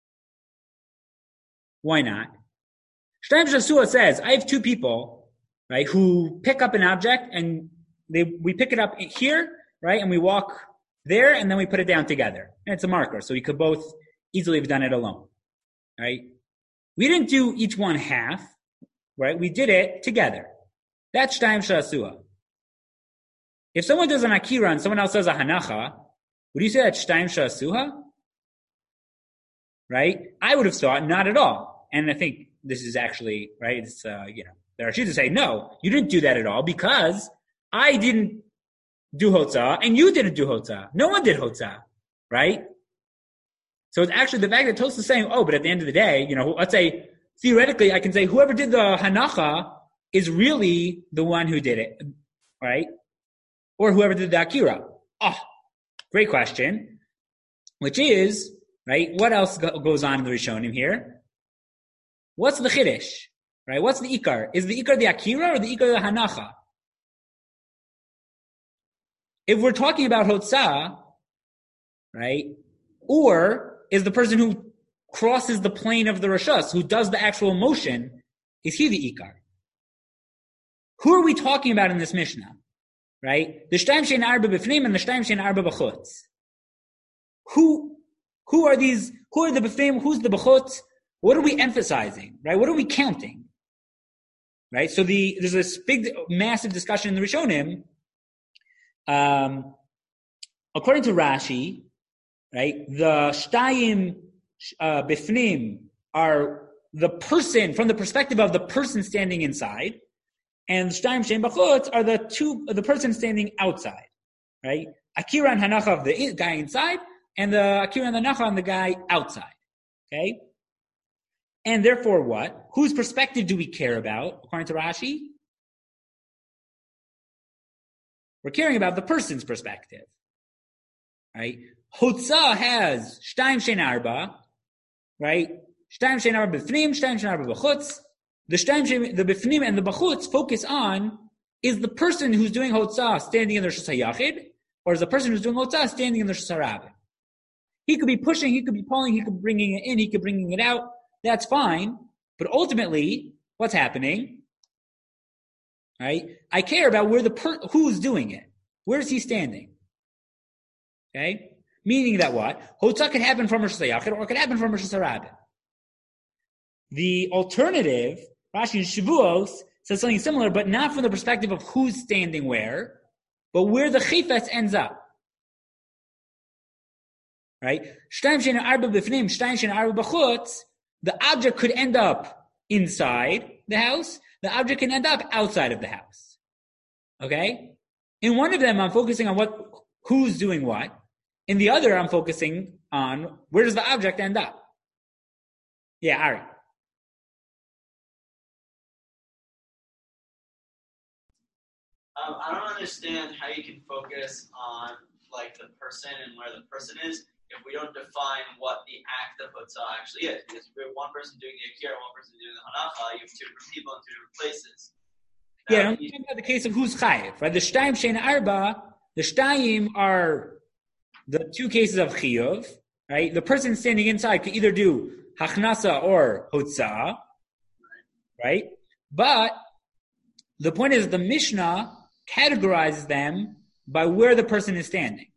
Why not? Shtayim Shasua says, I have two people, right, who pick up an object and they we pick it up here, right, and we walk there and then we put it down together. And it's a marker, so we could both easily have done it alone, right? We didn't do each one half, right? We did it together. That's Shtayim Shasua. If someone does an akira and someone else does a hanacha, would you say that's shtayim sha'asuha? Right? I would have thought not at all. And I think this is actually, right, it's, uh, you know, there are shoes to say, no, you didn't do that at all because I didn't do hotzah and you didn't do hotzah. No one did hotzah, right? So it's actually the fact that Tosfos is saying, oh, but at the end of the day, you know, let's say, theoretically, I can say whoever did the hanacha is really the one who did it, right? Or whoever did the akira. Oh, great question. Which is, right, what else go- goes on in the Rishonim here? What's the chiddush? Right, what's the ikar? Is the ikar the akira or the ikar the hanacha? If we're talking about hotzah, right, or is the person who crosses the plane of the rashus, who does the actual motion, is he the ikar? Who are we talking about in this Mishnah? Right? The shtayim shein arba b'fnim and the shtayim shein arba b'chutz. Who, who are these, who are the b'fnim, who's the b'chutz? What are we emphasizing? Right? What are we counting? Right? So the, there's this big, massive discussion in the Rishonim. Um, according to Rashi, right, the shtayim uh, bifnim are the person, from the perspective of the person standing inside, and Shtaim Shein B'chutz are the two, the person standing outside, right? Akira and Hanacha of the guy inside, and the Akira and the Hanacha on the guy outside, okay? And therefore what? Whose perspective do we care about, according to Rashi? We're caring about the person's perspective, right? Hotzah has Shtaim Shein Arba, right? Shtaim Shein Arba B'fnim, Shtaim Shein Arba B'chutz. The Shtaim Shein, the B'fnim and the B'chutz focus on, is the person who's doing Hotzah standing in the Rosh HaYachid, or is the person who's doing Hotzah standing in the Rosh HaRabim? He could be pushing, he could be pulling, he could be bringing it in, he could be bringing it out. That's fine. But ultimately, what's happening? Right? I care about where the per- who's doing it. Where is he standing? Okay? Meaning that what? Hotzah could happen from Rosh HaYachid or it could happen from Rosh HaRabim. The alternative, Rashi in Shavuos, says something similar, but not from the perspective of who's standing where, but where the chifetz ends up. Right? Shtaim shein arba b'fnim, shtaim shein arba b'chutz, the object could end up inside the house, the object can end up outside of the house. Okay? In one of them, I'm focusing on what, who's doing what. In the other, I'm focusing on where does the object end up. Yeah, Ari. Um, I don't understand how you can focus on like the person and where the person is if we don't define what the act of Hotzah actually is. Because we have one person doing the Akira, one person doing the Hanacha, you have two different people in two different places. Now, yeah, I'm talking about the case of who's chayiv, right? The Shtaim Shein Arba, the Shtaim are the two cases of chiyuv, right? The person standing inside could either do Hachnasa or Hotzah, right? But the point is the Mishnah categorizes them by where the person is standing.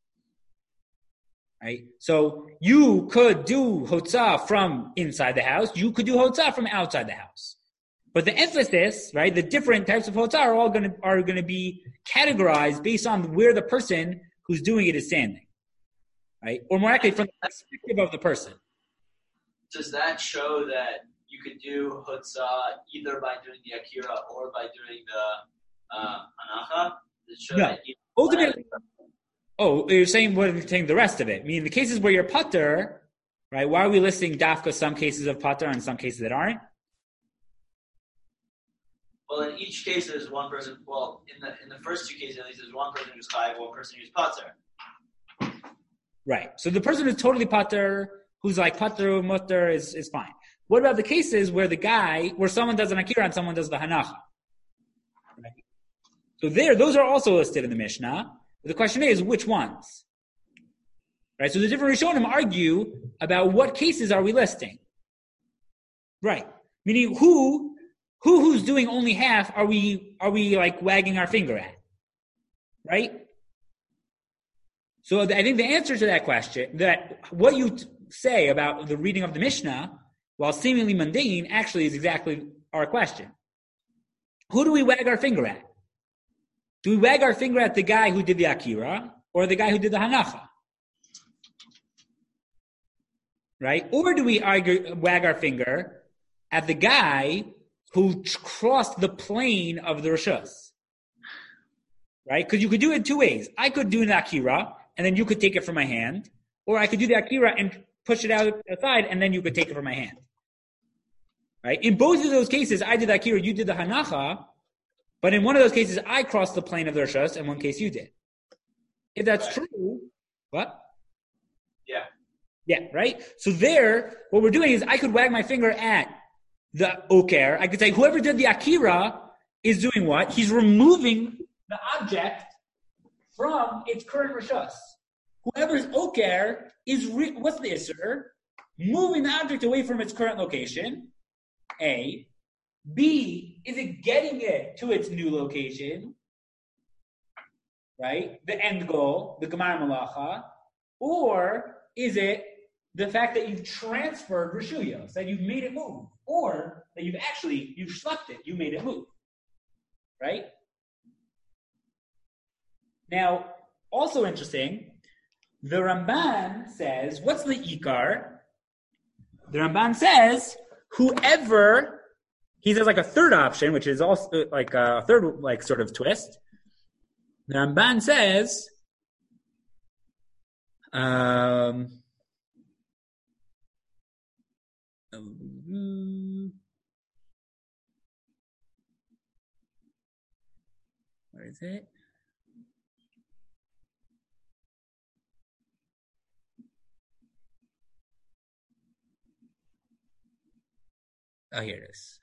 Right? So you could do Hotzah from inside the house, you could do Hotzah from outside the house. But the emphasis, right, the different types of Hotzah are all gonna are gonna be categorized based on where the person who's doing it is standing. Right? Or more accurately, from the perspective of the person. Does that show that you could do Hotzah either by doing the Akira or by doing the uh, Hanacha? Does it show No. that you Ultimately, oh, you're saying what you're saying the rest of it. I mean, the cases where you're putter, right? Why are we listing dafka some cases of putter and some cases that aren't? Well, in each case, there's one person. Well, in the in the first two cases, at least, there's one person who's chayiv, one person who's pater. Right. So the person who's totally pater, who's like pater mutter, is is fine. What about the cases where the guy, where someone does an akira and someone does the hanacha? Right. So there, those are also listed in the Mishnah. The question is, which ones? Right. So the different Rishonim argue about what cases are we listing. Right. Meaning, who, who, who's doing only half are we, are we like wagging our finger at? Right. So I think the answer to that question, that what you t- say about the reading of the Mishnah, while seemingly mundane, actually is exactly our question. Who do we wag our finger at? Do we wag our finger at the guy who did the Akira or the guy who did the Hanacha? Right? Or do we argue, wag our finger at the guy who crossed the plane of the Rishus? Right? Because you could do it two ways. I could do an Akira, and then you could take it from my hand. Or I could do the Akira and push it out aside, and then you could take it from my hand. Right? In both of those cases, I did the Akira, you did the Hanacha, but in one of those cases, I crossed the plane of the Rishus, and one case you did. If that's right. True, what? Yeah. Yeah, right? So there, what we're doing is I could wag my finger at the Oker. I could say, whoever did the Akira is doing what? He's removing the object from its current Rishus. Whoever's Oker is, re- what's the Isser? Moving the object away from its current location, A. B, is it getting it to its new location? Right? The end goal, the Gemar Malacha. Or is it the fact that you've transferred Rishuyos, that you've made it move? Or that you've actually, you've schlepped it, you made it move. Right? Now, also interesting, the Ramban says, what's the Ikar? the Ramban says, whoever, he says like a third option, which is also like a third like sort of twist. The Ramban says, um, where is it? Oh, here it is.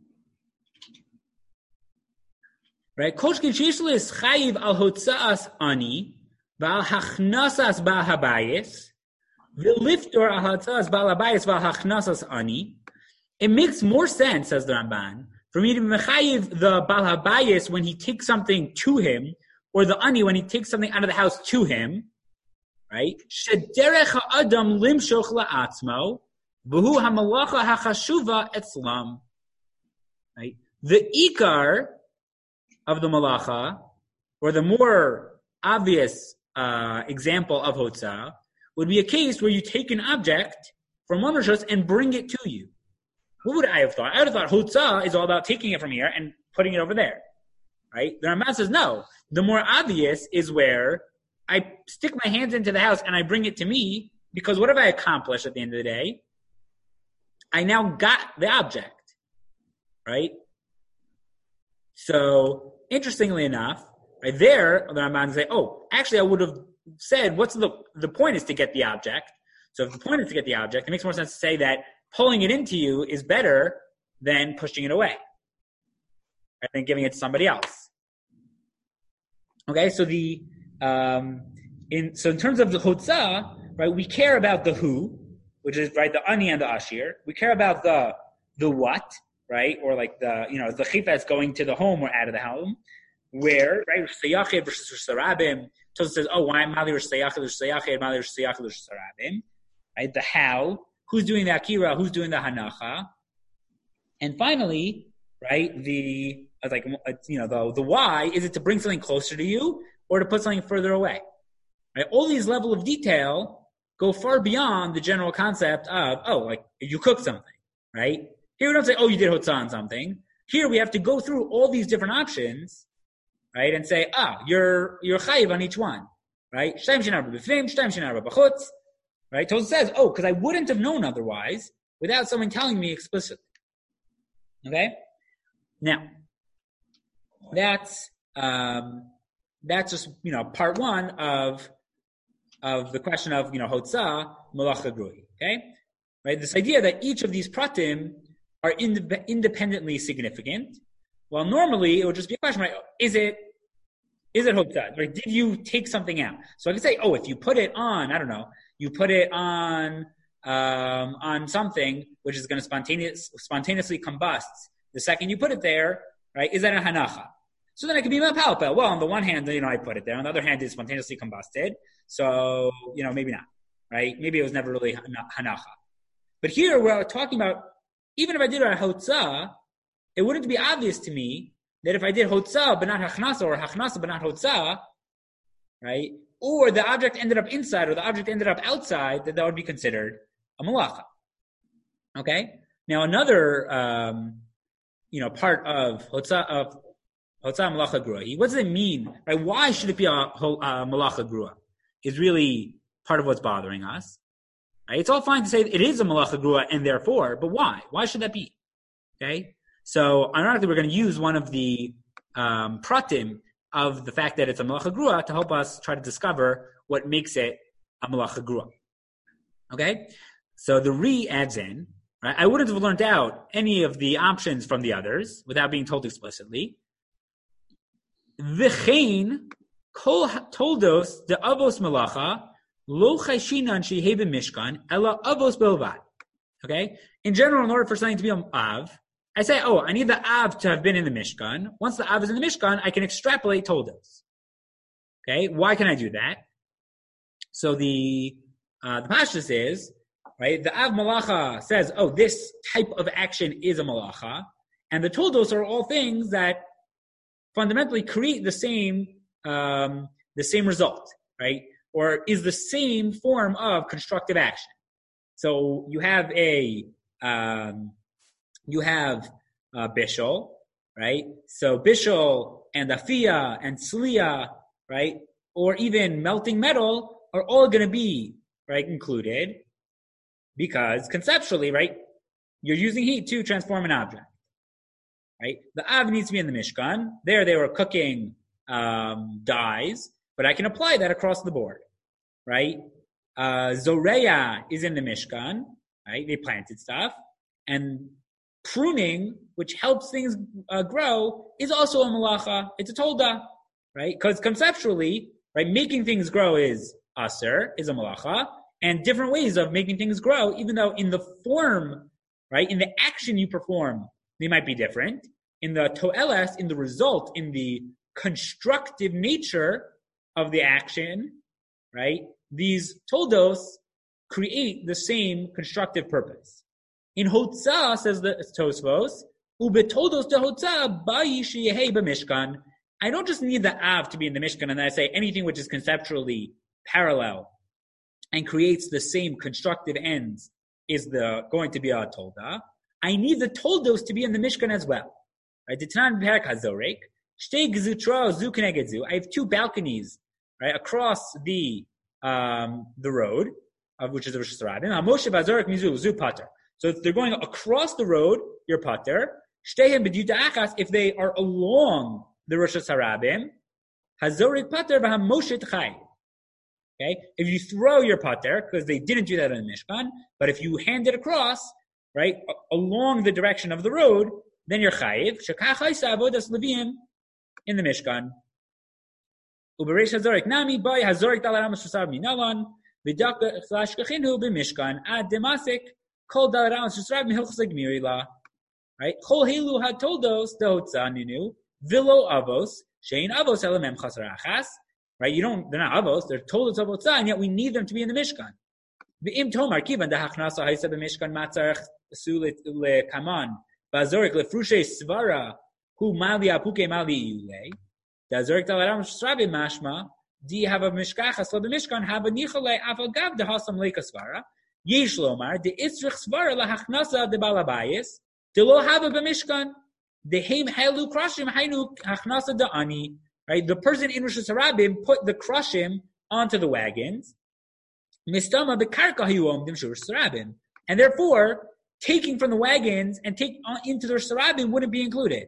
Right? Koshkin Shishli is chayiv al hotzaas ani, val hachnasas ba habayis, v'liftor al hotzaas ba habayis val hachnasas ani. It makes more sense, says the Ramban, for me to be mechayiv the bal habayis when he takes something to him, or the ani when he takes something out of the house to him, right? Shederech ha'adam limshoch la'atzmo, v'hu hamalacha hachashuva etzlam. Right? The ikar of the malacha, or the more obvious uh, example of hotzah, would be a case where you take an object from one rishus and bring it to you. What would I have thought? I would have thought hotzah is all about taking it from here and putting it over there, right? The Ramban says no. The more obvious is where I stick my hands into the house and I bring it to me, because what have I accomplished at the end of the day? I now got the object, right? So, interestingly enough, right there, the Ramban say, oh, actually I would have said, what's the, the point is to get the object. So if the point is to get the object, it makes more sense to say that pulling it into you is better than pushing it away, right, than giving it to somebody else. Okay, so the, um, in, so in terms of the hotzah, right, we care about the who, which is, right, the ani and the ashir. We care about the, the what, right? Or like the, you know, the chif that's going to the home or out of the home. Where, right? Sayachid versus Sarabim. So it says, oh, why Mali or Sayachid or Sayachid, Mali or Sayachid or Sarabim. Right? The how, who's doing the Akira, who's doing the Hanacha. And finally, right, the, like, you know, the, the why, is it to bring something closer to you or to put something further away? Right? All these level of detail go far beyond the general concept of, oh, like, you cook something, right? Here we don't say, oh, you did hotzah on something. Here we have to go through all these different options, right, and say, ah, you're you're chayiv on each one, right? Shtaim shenarba b'fnim, shtaim shenarba b'chutz, right? Tosfos says, oh, because I wouldn't have known otherwise without someone telling me explicitly. Okay, now that's um, that's just, you know, part one of of the question of, you know, hotzah malacha grui. Okay, right? This idea that each of these pratim are ind- independently significant. Well, normally it would just be a question, right? Is it, is it hotzah? Right? Did you take something out? So I could say, oh, if you put it on, I don't know, you put it on, um, on something which is going to spontaneous, spontaneously combust the second you put it there, right? Is that a hanacha? So then it could be mapalpel. Well, on the one hand, you know, I put it there. On the other hand, it's spontaneously combusted. So, you know, maybe not, right? Maybe it was never really hanacha. But here we're talking about, even if I did a hotzah, it wouldn't be obvious to me that if I did hotzah but not hachnasa, or hachnasa but not hotzah, right, or the object ended up inside or the object ended up outside, that that would be considered a malacha. Okay? Now another, um, you know, part of hotzah, of hotzah malacha grua, what does it mean? Right? Why should it be a, a malacha grua? Is really part of what's bothering us. Right? It's all fine to say it is a malacha grua and therefore, but why? Why should that be? Okay? So, ironically, we're going to use one of the um, pratim of the fact that it's a malacha grua to help us try to discover what makes it a malacha grua. Okay? So, the re adds in, right? I wouldn't have learned out any of the options from the others without being told explicitly. V'chein kol toldos de avos malacha lo chayshinan shehei b'mishkan ela avos belvad. Okay? In general, in order for something to be an av, I say, oh, I need the av to have been in the Mishkan. Once the av is in the Mishkan, I can extrapolate toldos. Okay? Why can I do that? So the uh, the pashtus is, right, the av malacha says, oh, this type of action is a malacha, and the toldos are all things that fundamentally create the same um, the same result, right? Or is the same form of constructive action. So you have a, um, you have a bishul, right? So bishul and afia and sliya, right? Or even melting metal are all going to be, right, included because conceptually, right, you're using heat to transform an object, right? The Av needs to be in the Mishkan. There they were cooking um, dyes, but I can apply that across the board, right? Uh, Zoreya is in the Mishkan, right? They planted stuff. And pruning, which helps things uh, grow, is also a malacha. It's a tolda, right? Because conceptually, right, making things grow is aser, is a malacha, and different ways of making things grow, even though in the form, right, in the action you perform, they might be different. In the toeles, in the result, in the constructive nature of the action, right, these toldos create the same constructive purpose. In Hotza, says the Tosfos, Ubetoldos de Hotza, bayi sheyehei b'mishkan. I don't just need the Av to be in the Mishkan, and then I say anything which is conceptually parallel and creates the same constructive ends is the going to be a Tolda. I need the Toldos to be in the Mishkan as well. Right? I have two balconies, right, across the um, the road, of which is the Rosh Hashanah. So if they're going across the road, you're pater. If they are along the Rosh Hashanah, hazorik pater v'hamoshet chai. Okay, if you throw your pater, because they didn't do that in the Mishkan, but if you hand it across, right, along the direction of the road, then you're chayiv. Shekach ha'isa avodas levim in the Mishkan. Ubereish hazorik nami boy hazorik dalaram shusar minalan v'dak flashkachinu b'Mishkan ad demasik kol dalaram shusar mihilchasig mirila. Right, Chol Helu had told those the Hotza ninu vilo avos shein avos elamem chasarachas. Right, you don't. They're not avos. They're told of Hotza, and yet we need them to be in the Mishkan. V'im tomar kivan dehachnasa haisa b'Mishkan matzarech sulit lekaman bazorik lefrushe svara hu mali apuke mali iule dazorik dalaram shrabi mashma di have a mishkachas lo b'Mishkan have a nichale avagav dehasam lekasvara yesh lomar de itzrich svara lahachnasa de balabayis. They lo have a b'Mishkan. The heim helu krashim hainu hachnasa da'ani. Right, the person in Rosh Hashanah put the krashim onto the wagons. Mistama bekarka hiuom dim Rosh Hashanah, and therefore taking from the wagons and taking into the Rosh Hashanah wouldn't be included.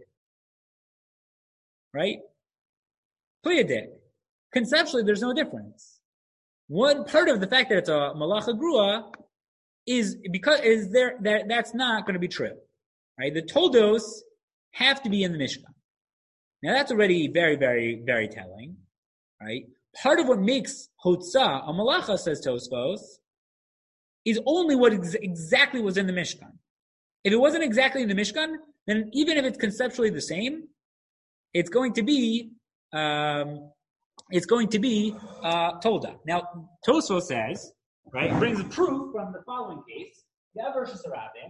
Right? Puyadek. Conceptually, there's no difference. One part of the fact that it's a malacha grua is because is there that that's not going to be true. Right? The toldos have to be in the Mishkan. Now that's already very, very, very telling. Right? Part of what makes Hotza a malacha, says Tosfos, is only what ex- exactly was in the Mishkan. If it wasn't exactly in the Mishkan, then even if it's conceptually the same, it's going to be um, it's going to be uh, Tolda. Now Tosfos says, right, brings a proof from the following case. You have Rosh Hashanah.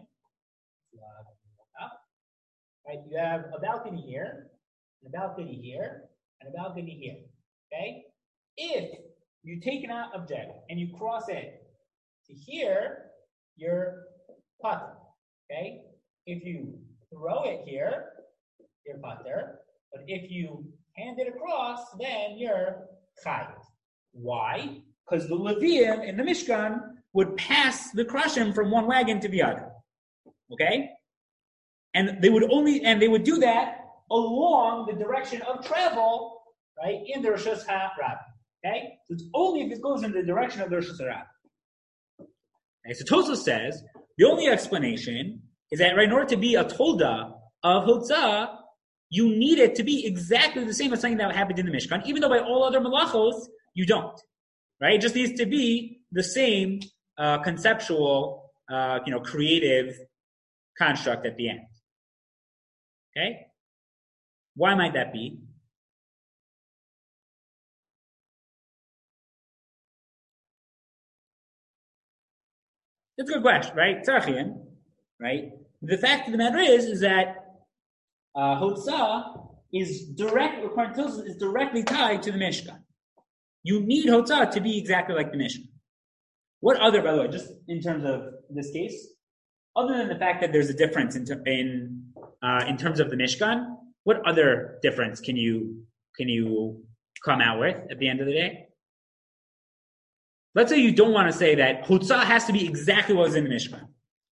Right, you have a balcony here, and a balcony here, and a balcony here. Okay? If you take an object and you cross it to here, you're pater. Okay? If you throw it here, you're pater. But if you hand it across, then you're chayiv. Why? Because the Leviim in the Mishkan would pass the krashim from one wagon to the other. Okay? And they would only, and they would do that along the direction of travel, right, in the Rosh Hashanah. Okay? So it's only if it goes in the direction of the Rosh Hashanah. Okay, so Tosfos says, the only explanation is that, right, in order to be a tolda of Hotza, you need it to be exactly the same as something that happened in the Mishkan, even though by all other malachos, you don't. Right? It just needs to be the same uh, conceptual, uh, you know, creative construct at the end. Okay? Why might that be? That's a good question, right? Tzarchian, right? The fact of the matter is, is that uh, Hotza is direct, according to Tosfos, is directly tied to the Mishkan. You need Hotza to be exactly like the Mishkan. What other, by the way, just in terms of this case, other than the fact that there's a difference in ter- in uh, in terms of the Mishkan, what other difference can you can you come out with at the end of the day? Let's say you don't want to say that Chutzah has to be exactly what was in the Mishkan.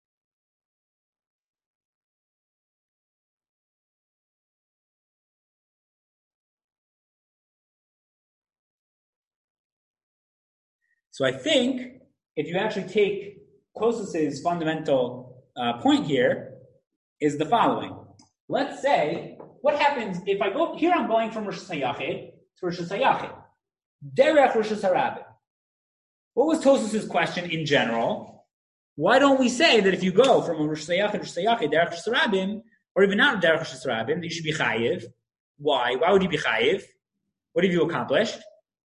So I think if you actually take Tosfos's fundamental uh, point here is the following. Let's say, what happens if I go, here I'm going from Rosh Hashanah to Rosh Hashanah. Derech Rosh Hashanah. What was Tosfos's question in general? Why don't we say that if you go from Rosh Hashanah to Rosh Hashanah, Derech Rosh Hashanah, or even not Derech Rosh Hashanah, you should be chayiv. Why? Why would you be chayiv? What have you accomplished?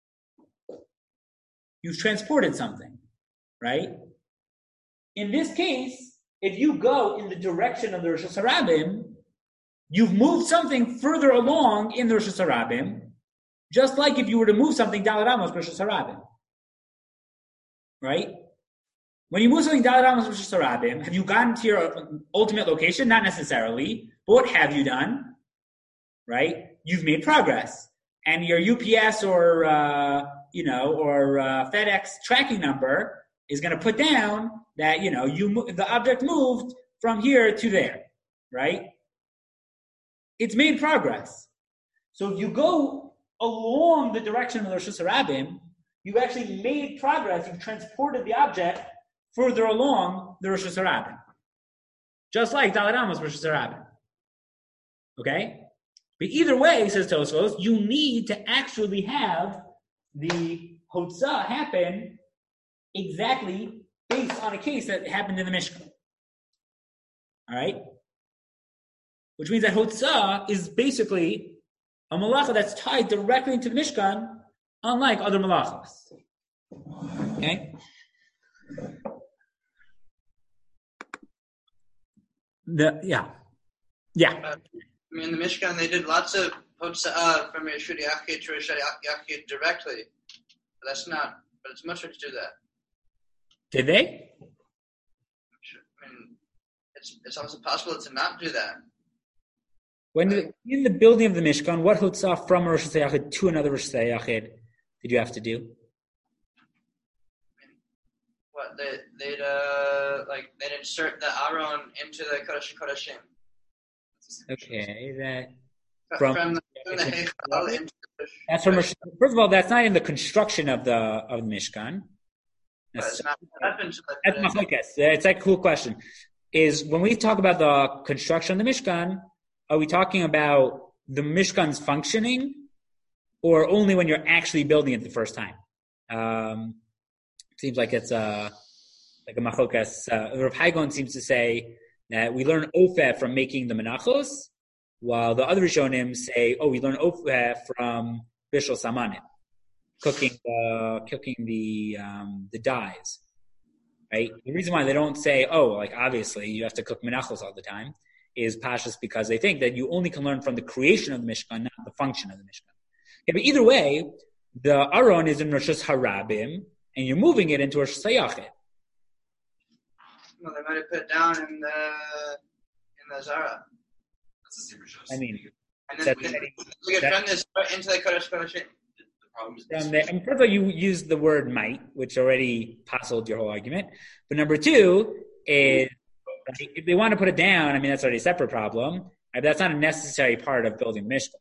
You've transported something, right? In this case, if you go in the direction of the Rosh Hashanah, you've moved something further along in the Rosh Hashanah, just like if you were to move something Daled Amos Rosh Hashanah, right? When you move something Daled Amos Rosh Hashanah, have you gotten to your ultimate location? Not necessarily, but what have you done? Right? You've made progress, and your U P S or uh, you know or uh, FedEx tracking number is going to put down that you know you the object moved from here to there, right? It's made progress. So if you go along the direction of the Rosh Hashanah, you've actually made progress. You've transported the object further along the Rosh Hashanah, just like Daled Amos Rosh Hashanah. Okay, but either way, says Tosfos, you need to actually have the Hotzah happen exactly based on a case that happened in the Mishkan. All right? Which means that Hotzah is basically a malacha that's tied directly into the Mishkan, unlike other malachas. Okay? The, yeah. Yeah. Uh, I mean, in the Mishkan, they did lots of Hotzah from Yeshua Yachid to Yeshua Yachid directly. But that's not, but it's much better to do that. Did they? I mean, it's it's also possible to not do that. When the, in the building of the Mishkan, what Hotzah from Rosh Hashanah to another Rosh Hashanah did you have to do? I mean, what they they'd uh like they'd insert the Aron into the Kodesh Kodeshim. Okay, that From, from, from the, from the Heichal into the that's from Rosh, first of all, that's not in the construction of the of the Mishkan. But it's not happened to That's the machlokes. It's like a cool question. Is when we talk about the construction of the Mishkan, are we talking about the Mishkan's functioning, or only when you're actually building it the first time? Um, seems like it's a like a machlokes. Uh, Rav Haigon seems to say that we learn ofeh from making the menachos, while the other Rishonim say, oh, we learn ofeh from bishul samanim, cooking the cooking the um, the dyes. Right? The reason why they don't say, oh, like obviously you have to cook menachos all the time, is pashas because they think that you only can learn from the creation of the Mishkan, not the function of the Mishkan. Okay, but either way, the Aron is in Rosh Harabim, and you're moving it into Rosh Hashanah. Well, they might have put it down in the in the Zara. That's the same Rishos. I mean, And then That's we right. we get from this into the Kodesh Kodeshim. The problem is from there, and first of all, you used the word might, which already puzzled your whole argument. But number two is, if they want to put it down, I mean, that's already a separate problem. Right? That's not a necessary part of building Mishkan.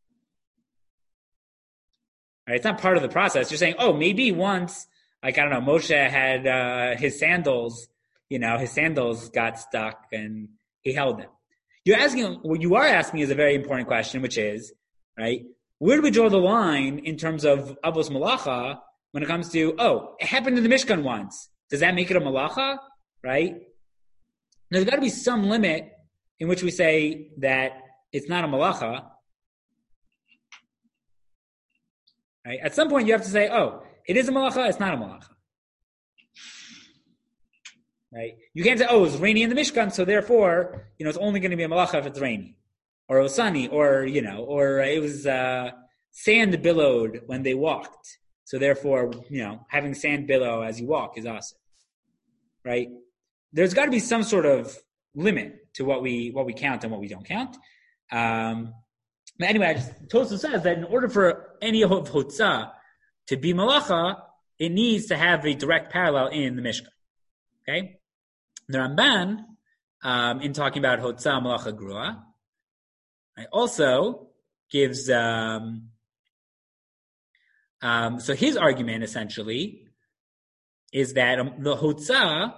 Right? It's not part of the process. You're saying, oh, maybe once, like, I don't know, Moshe had uh, his sandals, you know, his sandals got stuck and he held them. You're asking, what you are asking is a very important question, which is, right, where do we draw the line in terms of Avos Malacha when it comes to, oh, it happened in the Mishkan once. Does that make it a Malacha? Right? There's got to be some limit in which we say that it's not a Malacha. Right? At some point you have to say, oh, it is a Malacha, it's not a Malacha. Right? You can't say, oh, it was rainy in the Mishkan, so therefore, you know, it's only going to be a Malacha if it's rainy. Or it was sunny, or, you know, or it was uh, sand billowed when they walked. So therefore, you know, having sand below as you walk is awesome, right? There's got to be some sort of limit to what we what we count and what we don't count. Um, but anyway, Tosfos says that in order for any of Hotzah to be malacha, it needs to have a direct parallel in the Mishkan. Okay, the Ramban, um, in talking about Hotzah malacha grua, right, also gives. Um, um, so his argument essentially is that um, the Hotzah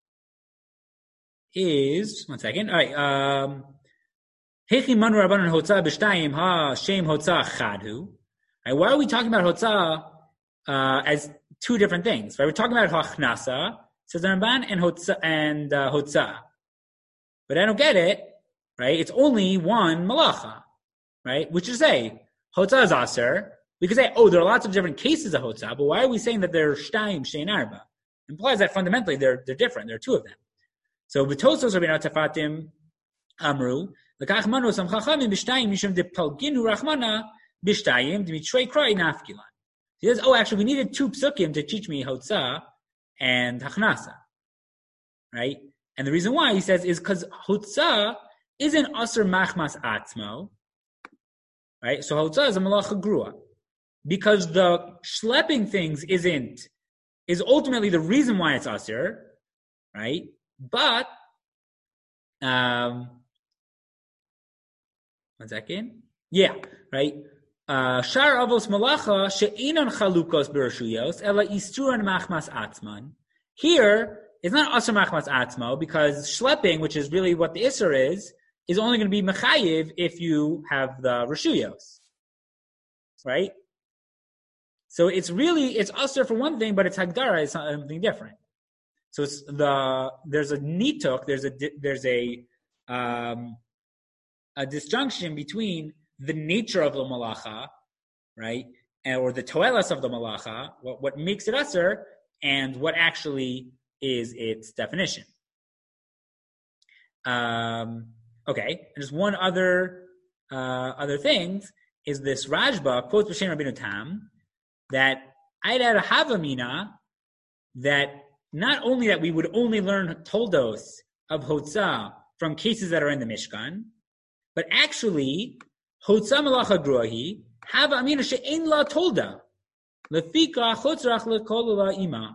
is one second. All right. Um, Hechi manu rabbanan Hotzah b'shtayim ha shem Hotzah chadhu. Right, why are we talking about Hotzah uh, as two different things? Right, we're talking about Hachnasa, says the Ramban, and Hotzah and uh, Hotzah. But I don't get it. Right, it's only one malacha. Right, which is say Hotzah is aser. We could say, oh, there are lots of different cases of Hotzah, but why are we saying that they're shtayim shein arba? It implies that fundamentally they're they're different. There are two of them. So B'Tosfos Rabbeinu Tafatim Amru L'kach manu sam chachamim b'shtayim mishum depalginu rachmana b'shtayim d'mitrei krai nafkilan. He says, oh, actually, we needed two psukim to teach me Hotzah and Hachnasa, right? And the reason why, he says, is because Hotzah isn't Asr Machmas Atzmo, right? So Hotzah is a Malacha Grua. Because the schlepping things isn't, is ultimately the reason why it's Asr, right? But, um, one second. Yeah, right? Shar avos malacha she'inon chalukos bereshuyos ela isturan machmas atzman. Here, it's not asur machmas atzmo because schlepping, which is really what the isur is, is only going to be mechayiv if you have the reshuyos, right? So it's really it's asur for one thing, but it's hagdara is something different. So it's the there's a nituk, there's a there's a um, a disjunction between the nature of the malacha, right, or the toelas of the malacha, what, what makes it asur, and what actually is its definition. Um, okay, and just one other uh, other thing is this Rajba quotes B'Shem Rabbeinu Tam that I'd had a havamina that not only that we would only learn toldos of Hotzah from cases that are in the Mishkan, but actually Hotzah malacha gruahi have amina she'ein la tolda lefika chotzrach lekol ima.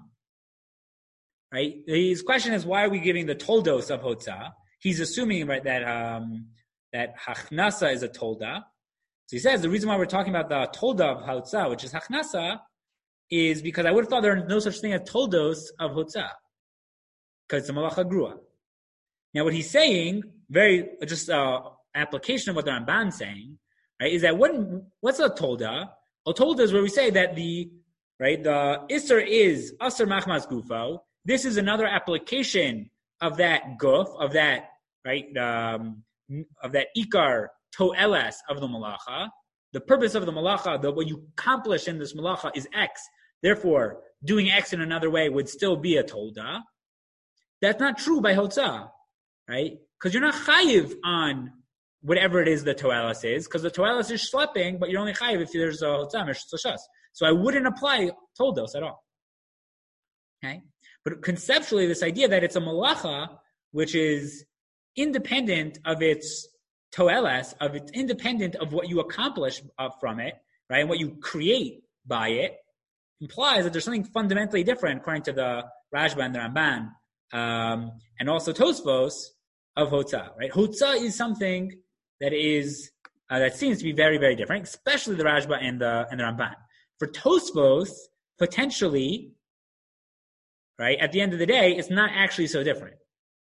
Right. His question is, why are we giving the toldos of Hotzah? He's assuming right that um, that Hachnasa is a tolda. So he says the reason why we're talking about the tolda of Hotzah, which is Hachnasa, is because I would have thought there is no such thing as toldos of Hotzah because it's a malacha grua. Now, what he's saying, very just uh, application of what the Ramban is saying, right, is that what, what's a tolda? A tolda is where we say that the right the isser is asr machmas gufo. This is another application of that guf, of that right um, of that ikar toelas of the malacha. The purpose of the malacha, the what you accomplish in this malacha is X. Therefore, doing X in another way would still be a tolda. That's not true by Hotzah, right? Because you're not chayiv on whatever it is the toelas is, because the toelas is schlepping, but you're only chayiv if there's a Hotzah mishloshas. So I wouldn't apply toldos at all. Okay? But conceptually, this idea that it's a malacha, which is independent of its toelas, of it's independent of what you accomplish uh, from it, right, and what you create by it, implies that there's something fundamentally different, according to the Rajba and the Ramban, um, and also Tosfos of Hotzah. Right, Hotzah is something that is uh, that seems to be very, very different, especially the Rajba and the and the Ramban. For Tosfos, potentially, right, at the end of the day, it's not actually so different.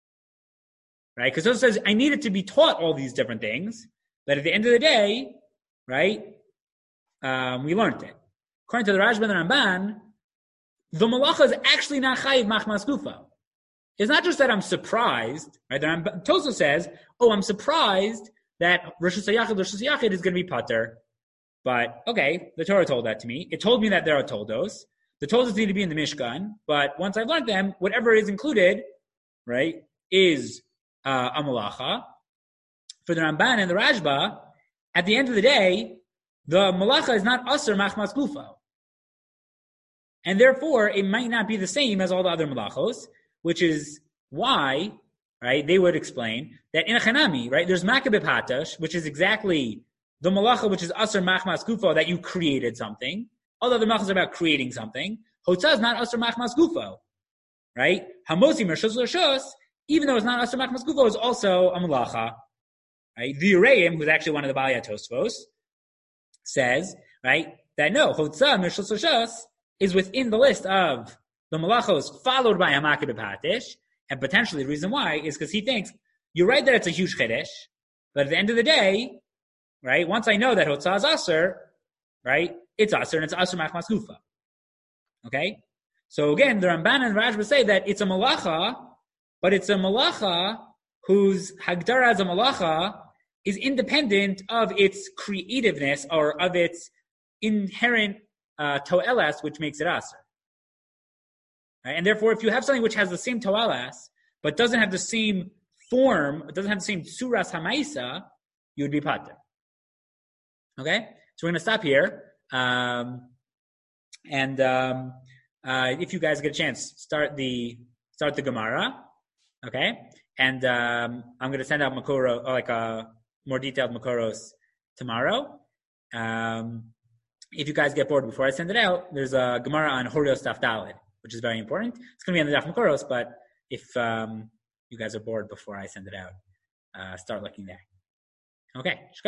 Right? Because Tosfos says, I needed to be taught all these different things, but at the end of the day, right, um, we learned it. According to the Rajba and the Ramban, the malacha is actually not chayiv machmas gufa. It's not just that I'm surprised, right? The Ramban, Tosfos says, oh, I'm surprised that Rosh Hashanah, Rosh Hashanah is going to be pater. But, okay, the Torah told that to me. It told me that there are toldos. The toldos need to be in the Mishkan, but once I've learned them, whatever is included, right, is uh, a malacha. For the Ramban and the Rajba, at the end of the day, the malacha is not asr machmas gufa. And therefore, it might not be the same as all the other malachos, which is why, right, they would explain that in a chanami, right, there's makabeh patash, which is exactly the malacha, which is asr machmas gufo, that you created something. All the other malachos are about creating something. Hotzah is not asr machmas gufo, right? Hamosi mershos l'shos, even though it's not asr machmas gufo, is also a malacha, right? The Ureim, who's actually one of the Balei Tosfos, says, right, that no, hotzah mershos l'shos is within the list of the malachos followed by a makabeh patash, and potentially the reason why is because he thinks, you're right that it's a huge chiddush, but at the end of the day, right, once I know that hotzah is asr, right, it's asr and it's asr machmas gufa. Okay? So again, the Ramban and Rashba say that it's a malacha, but it's a malacha whose hagdara as a malacha is independent of its creativeness or of its inherent uh, to'elas, which makes it asr. Right? And therefore, if you have something which has the same to'elas, but doesn't have the same form, it doesn't have the same suras hamaisa, you would be pater. Okay? So we're going to stop here. Um, and um, uh, if you guys get a chance, start the start the Gemara. Okay? And um, I'm going to send out Makoro, like a more detailed Makoros tomorrow. Um, if you guys get bored before I send it out, there's a Gemara on Horios Daf Daled, which is very important. It's going to be on the Daf Makoros, but if um, you guys are bored before I send it out, uh, start looking there. Okay.